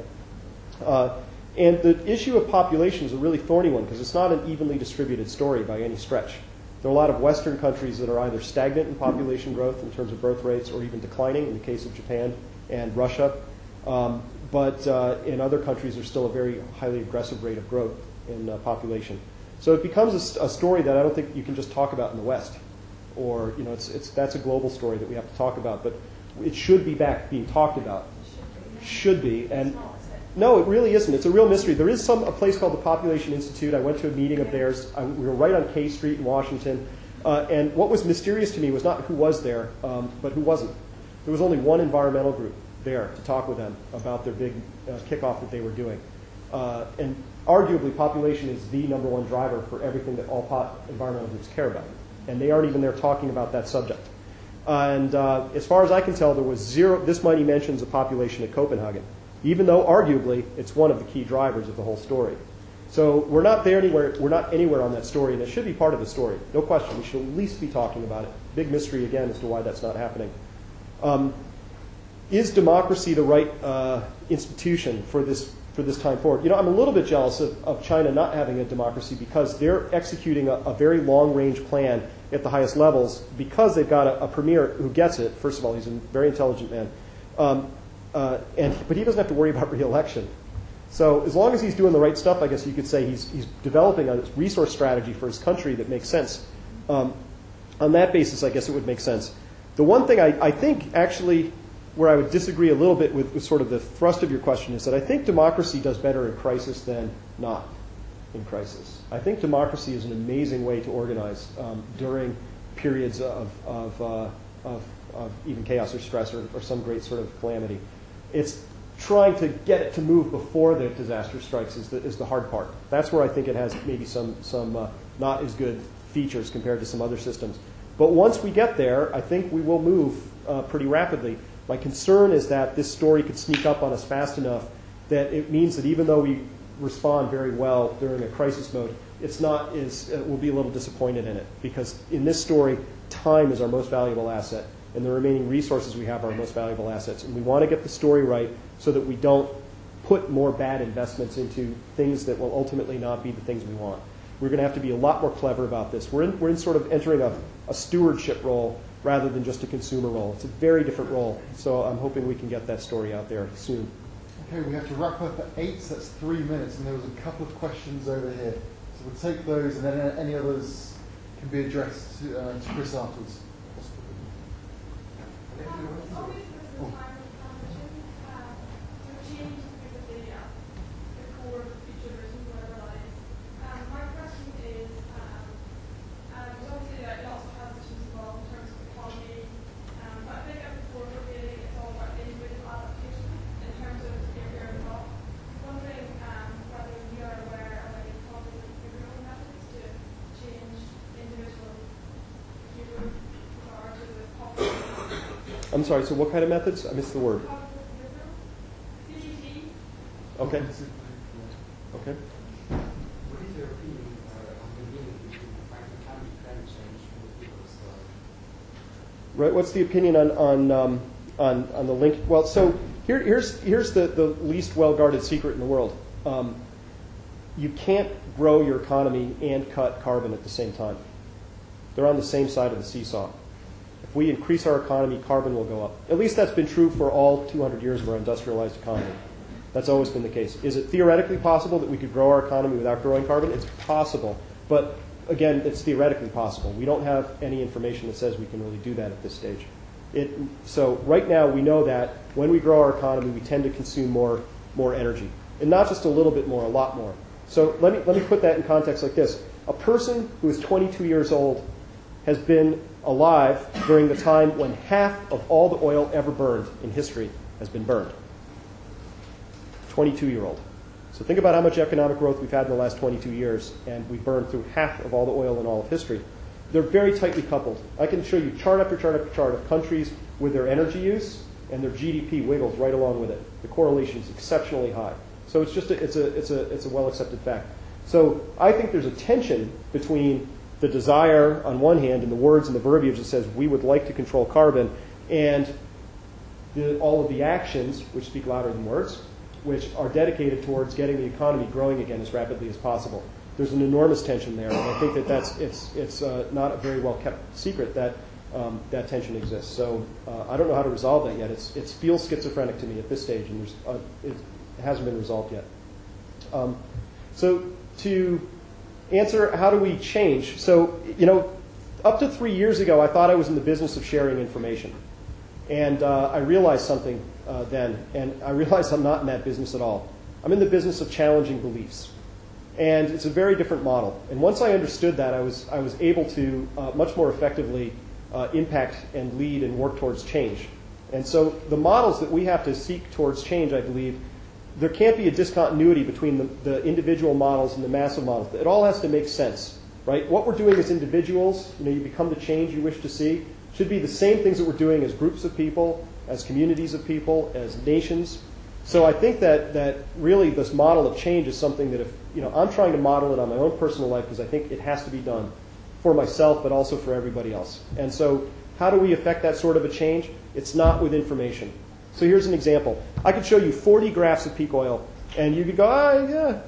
Uh, and the issue of population is a really thorny one because it's not an evenly distributed story by any stretch. There are a lot of Western countries that are either stagnant in population growth in terms of birth rates, or even declining in the case of Japan and Russia. Um, but uh, in other countries, there's still a very highly aggressive rate of growth in uh, population. So it becomes a, a story that I don't think you can just talk about in the West. Or, you know, it's, it's, that's a global story that we have to talk about. But it should be back being talked about. Should be. And no, it really isn't. It's a real mystery. There is some a place called the Population Institute. I went to a meeting of theirs. I, we were right on K Street in Washington. Uh, and what was mysterious to me was not who was there, um, but who wasn't. There was only one environmental group there to talk with them about their big uh, kickoff that they were doing. Uh, and arguably, population is the number one driver for everything that all pop environmental groups care about. And they aren't even there talking about that subject. Uh, and uh, as far as I can tell, there was zero, this money mentions a population at Copenhagen, even though arguably it's one of the key drivers of the whole story. So we're not there anywhere, we're not anywhere on that story, and it should be part of the story. No question, we should at least be talking about it. Big mystery again as to why that's not happening. Um, is democracy the right uh, institution for this for this time forward? You know, I'm a little bit jealous of, of China not having a democracy because they're executing a, a very long-range plan at the highest levels because they've got a, a premier who gets it. First of all, he's a very intelligent man. Um, uh, and but he doesn't have to worry about re-election. So as long as he's doing the right stuff, I guess you could say he's, he's developing a resource strategy for his country that makes sense. Um, on that basis, I guess it would make sense. The one thing I, I think actually where I would disagree a little bit with, with sort of the thrust of your question is that I think democracy does better in crisis than not in crisis. I think democracy is an amazing way to organize um, during periods of, of, uh, of, of even chaos or stress or, or some great sort of calamity. It's trying to get it to move before the disaster strikes is the, is the hard part. That's where I think it has maybe some, some uh, not as good features compared to some other systems. But once we get there, I think we will move uh, pretty rapidly. My concern is that this story could sneak up on us fast enough that it means that even though we respond very well during a crisis mode, it's not is uh, we'll be a little disappointed in it, because in this story, time is our most valuable asset, and the remaining resources we have are our most valuable assets. And we want to get the story right so that we don't put more bad investments into things that will ultimately not be the things we want. We're going to have to be a lot more clever about this. We're in, we're in sort of entering a, a stewardship role rather than just a consumer role. It's a very different role. So I'm hoping we can get that story out there soon. Okay, we have to wrap up at eight, so that's three minutes, and there was a couple of questions over here. So we'll take those, and then any others can be addressed to, uh, to Chris afterwards. Oh. I'm sorry, so what kind of methods? I missed the word. Okay. Okay. What is your opinion uh, on the link between fighting climate change and people's uh, Right. What's the opinion on on um, on on the link? Well, so here, here's here's the, the least well-guarded secret in the world. Um, you can't grow your economy and cut carbon at the same time. They're on the same side of the seesaw. If we increase our economy, carbon will go up. At least that's been true for all two hundred years of our industrialized economy. That's always been the case. Is it theoretically possible that we could grow our economy without growing carbon? It's possible. But again, it's theoretically possible. We don't have any information that says we can really do that at this stage. It, so right now we know that when we grow our economy, we tend to consume more, more energy. And not just a little bit more, a lot more. So let me, let me put that in context like this. A person who is twenty-two years old has been alive during the time when half of all the oil ever burned in history has been burned. twenty-two-year-old. So think about how much economic growth we've had in the last twenty-two years, and we've burned through half of all the oil in all of history. They're very tightly coupled. I can show you chart after chart after chart of countries with their energy use, and their G D P wiggles right along with it. The correlation is exceptionally high. So it's just a, it's a it's a it's a well-accepted fact. So I think there's a tension between the desire on one hand and the words and the verbiage that says we would like to control carbon, and the, all of the actions, which speak louder than words, which are dedicated towards getting the economy growing again as rapidly as possible. There's an enormous tension there, and I think that that's it's it's uh, not a very well kept secret that um, that tension exists. So uh, I don't know how to resolve that yet. It's it feels schizophrenic to me at this stage, and there's uh, it hasn't been resolved yet. Um, so to answer, how do we change? So, you know, up to three years ago, I thought I was in the business of sharing information. And uh, I realized something uh, then, and I realized I'm not in that business at all. I'm in the business of challenging beliefs. And it's a very different model. And once I understood that, I was, I was able to uh, much more effectively uh, impact and lead and work towards change. And so the models that we have to seek towards change, I believe, there can't be a discontinuity between the, the individual models and the massive models. It all has to make sense, right? What we're doing as individuals, you know, you become the change you wish to see, should be the same things that we're doing as groups of people, as communities of people, as nations. So I think that, that really this model of change is something that if, you know, I'm trying to model it on my own personal life because I think it has to be done for myself, but also for everybody else. And so how do we affect that sort of a change? It's not with information. So here's an example. I could show you forty graphs of peak oil, and you could go, ah, yeah.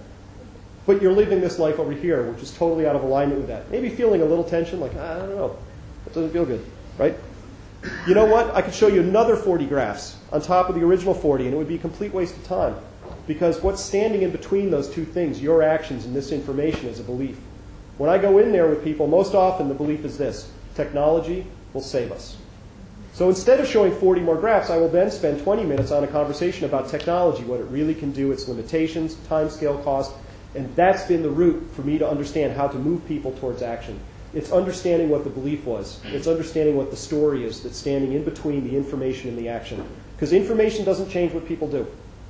But you're living this life over here, which is totally out of alignment with that. Maybe feeling a little tension, like, ah, I don't know. That doesn't feel good, right? You know what? I could show you another forty graphs on top of the original forty, and it would be a complete waste of time. Because what's standing in between those two things, your actions and this information, is a belief. When I go in there with people, most often the belief is this: technology will save us. So instead of showing forty more graphs, I will then spend twenty minutes on a conversation about technology, what it really can do, its limitations, time scale, cost, and that's been the route for me to understand how to move people towards action. It's understanding what the belief was. It's understanding what the story is that's standing in between the information and the action. Because information doesn't change what people do.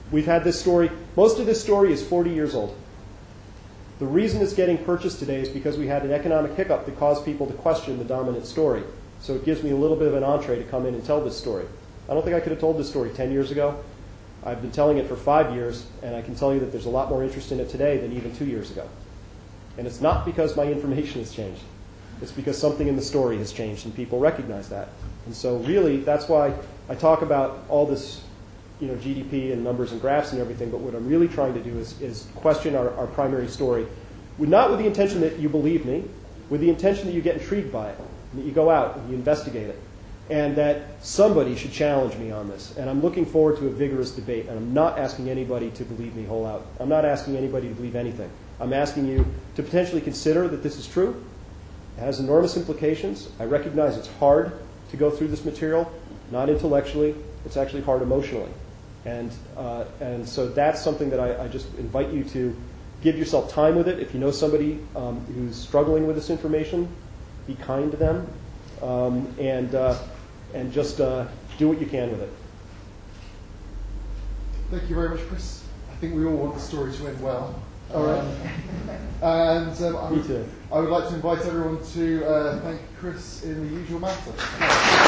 We've had this story, most of this story is forty years old. The reason it's getting purchased today is because we had an economic hiccup that caused people to question the dominant story. So it gives me a little bit of an entree to come in and tell this story. I don't think I could have told this story ten years ago. I've been telling it for five years, and I can tell you that there's a lot more interest in it today than even two years ago. And it's not because my information has changed. It's because something in the story has changed, and people recognize that. And so really, that's why I talk about all this, you know, G D P and numbers and graphs and everything, but what I'm really trying to do is, is question our, our primary story, with, not with the intention that you believe me, with the intention that you get intrigued by it, and that you go out and you investigate it, and that somebody should challenge me on this. And I'm looking forward to a vigorous debate, and I'm not asking anybody to believe me whole out. I'm not asking anybody to believe anything. I'm asking you to potentially consider that this is true. It has enormous implications. I recognize it's hard to go through this material, not intellectually. It's actually hard emotionally. And, uh, and so that's something that I, I just invite you to give yourself time with it. If you know somebody um, who's struggling with this information, be kind to them, um, and, uh, and just uh, do what you can with it. Thank you very much, Chris. I think we all want the story to end well. All right. Um, and um, I, Me would, too. I would like to invite everyone to uh, thank Chris in the usual manner.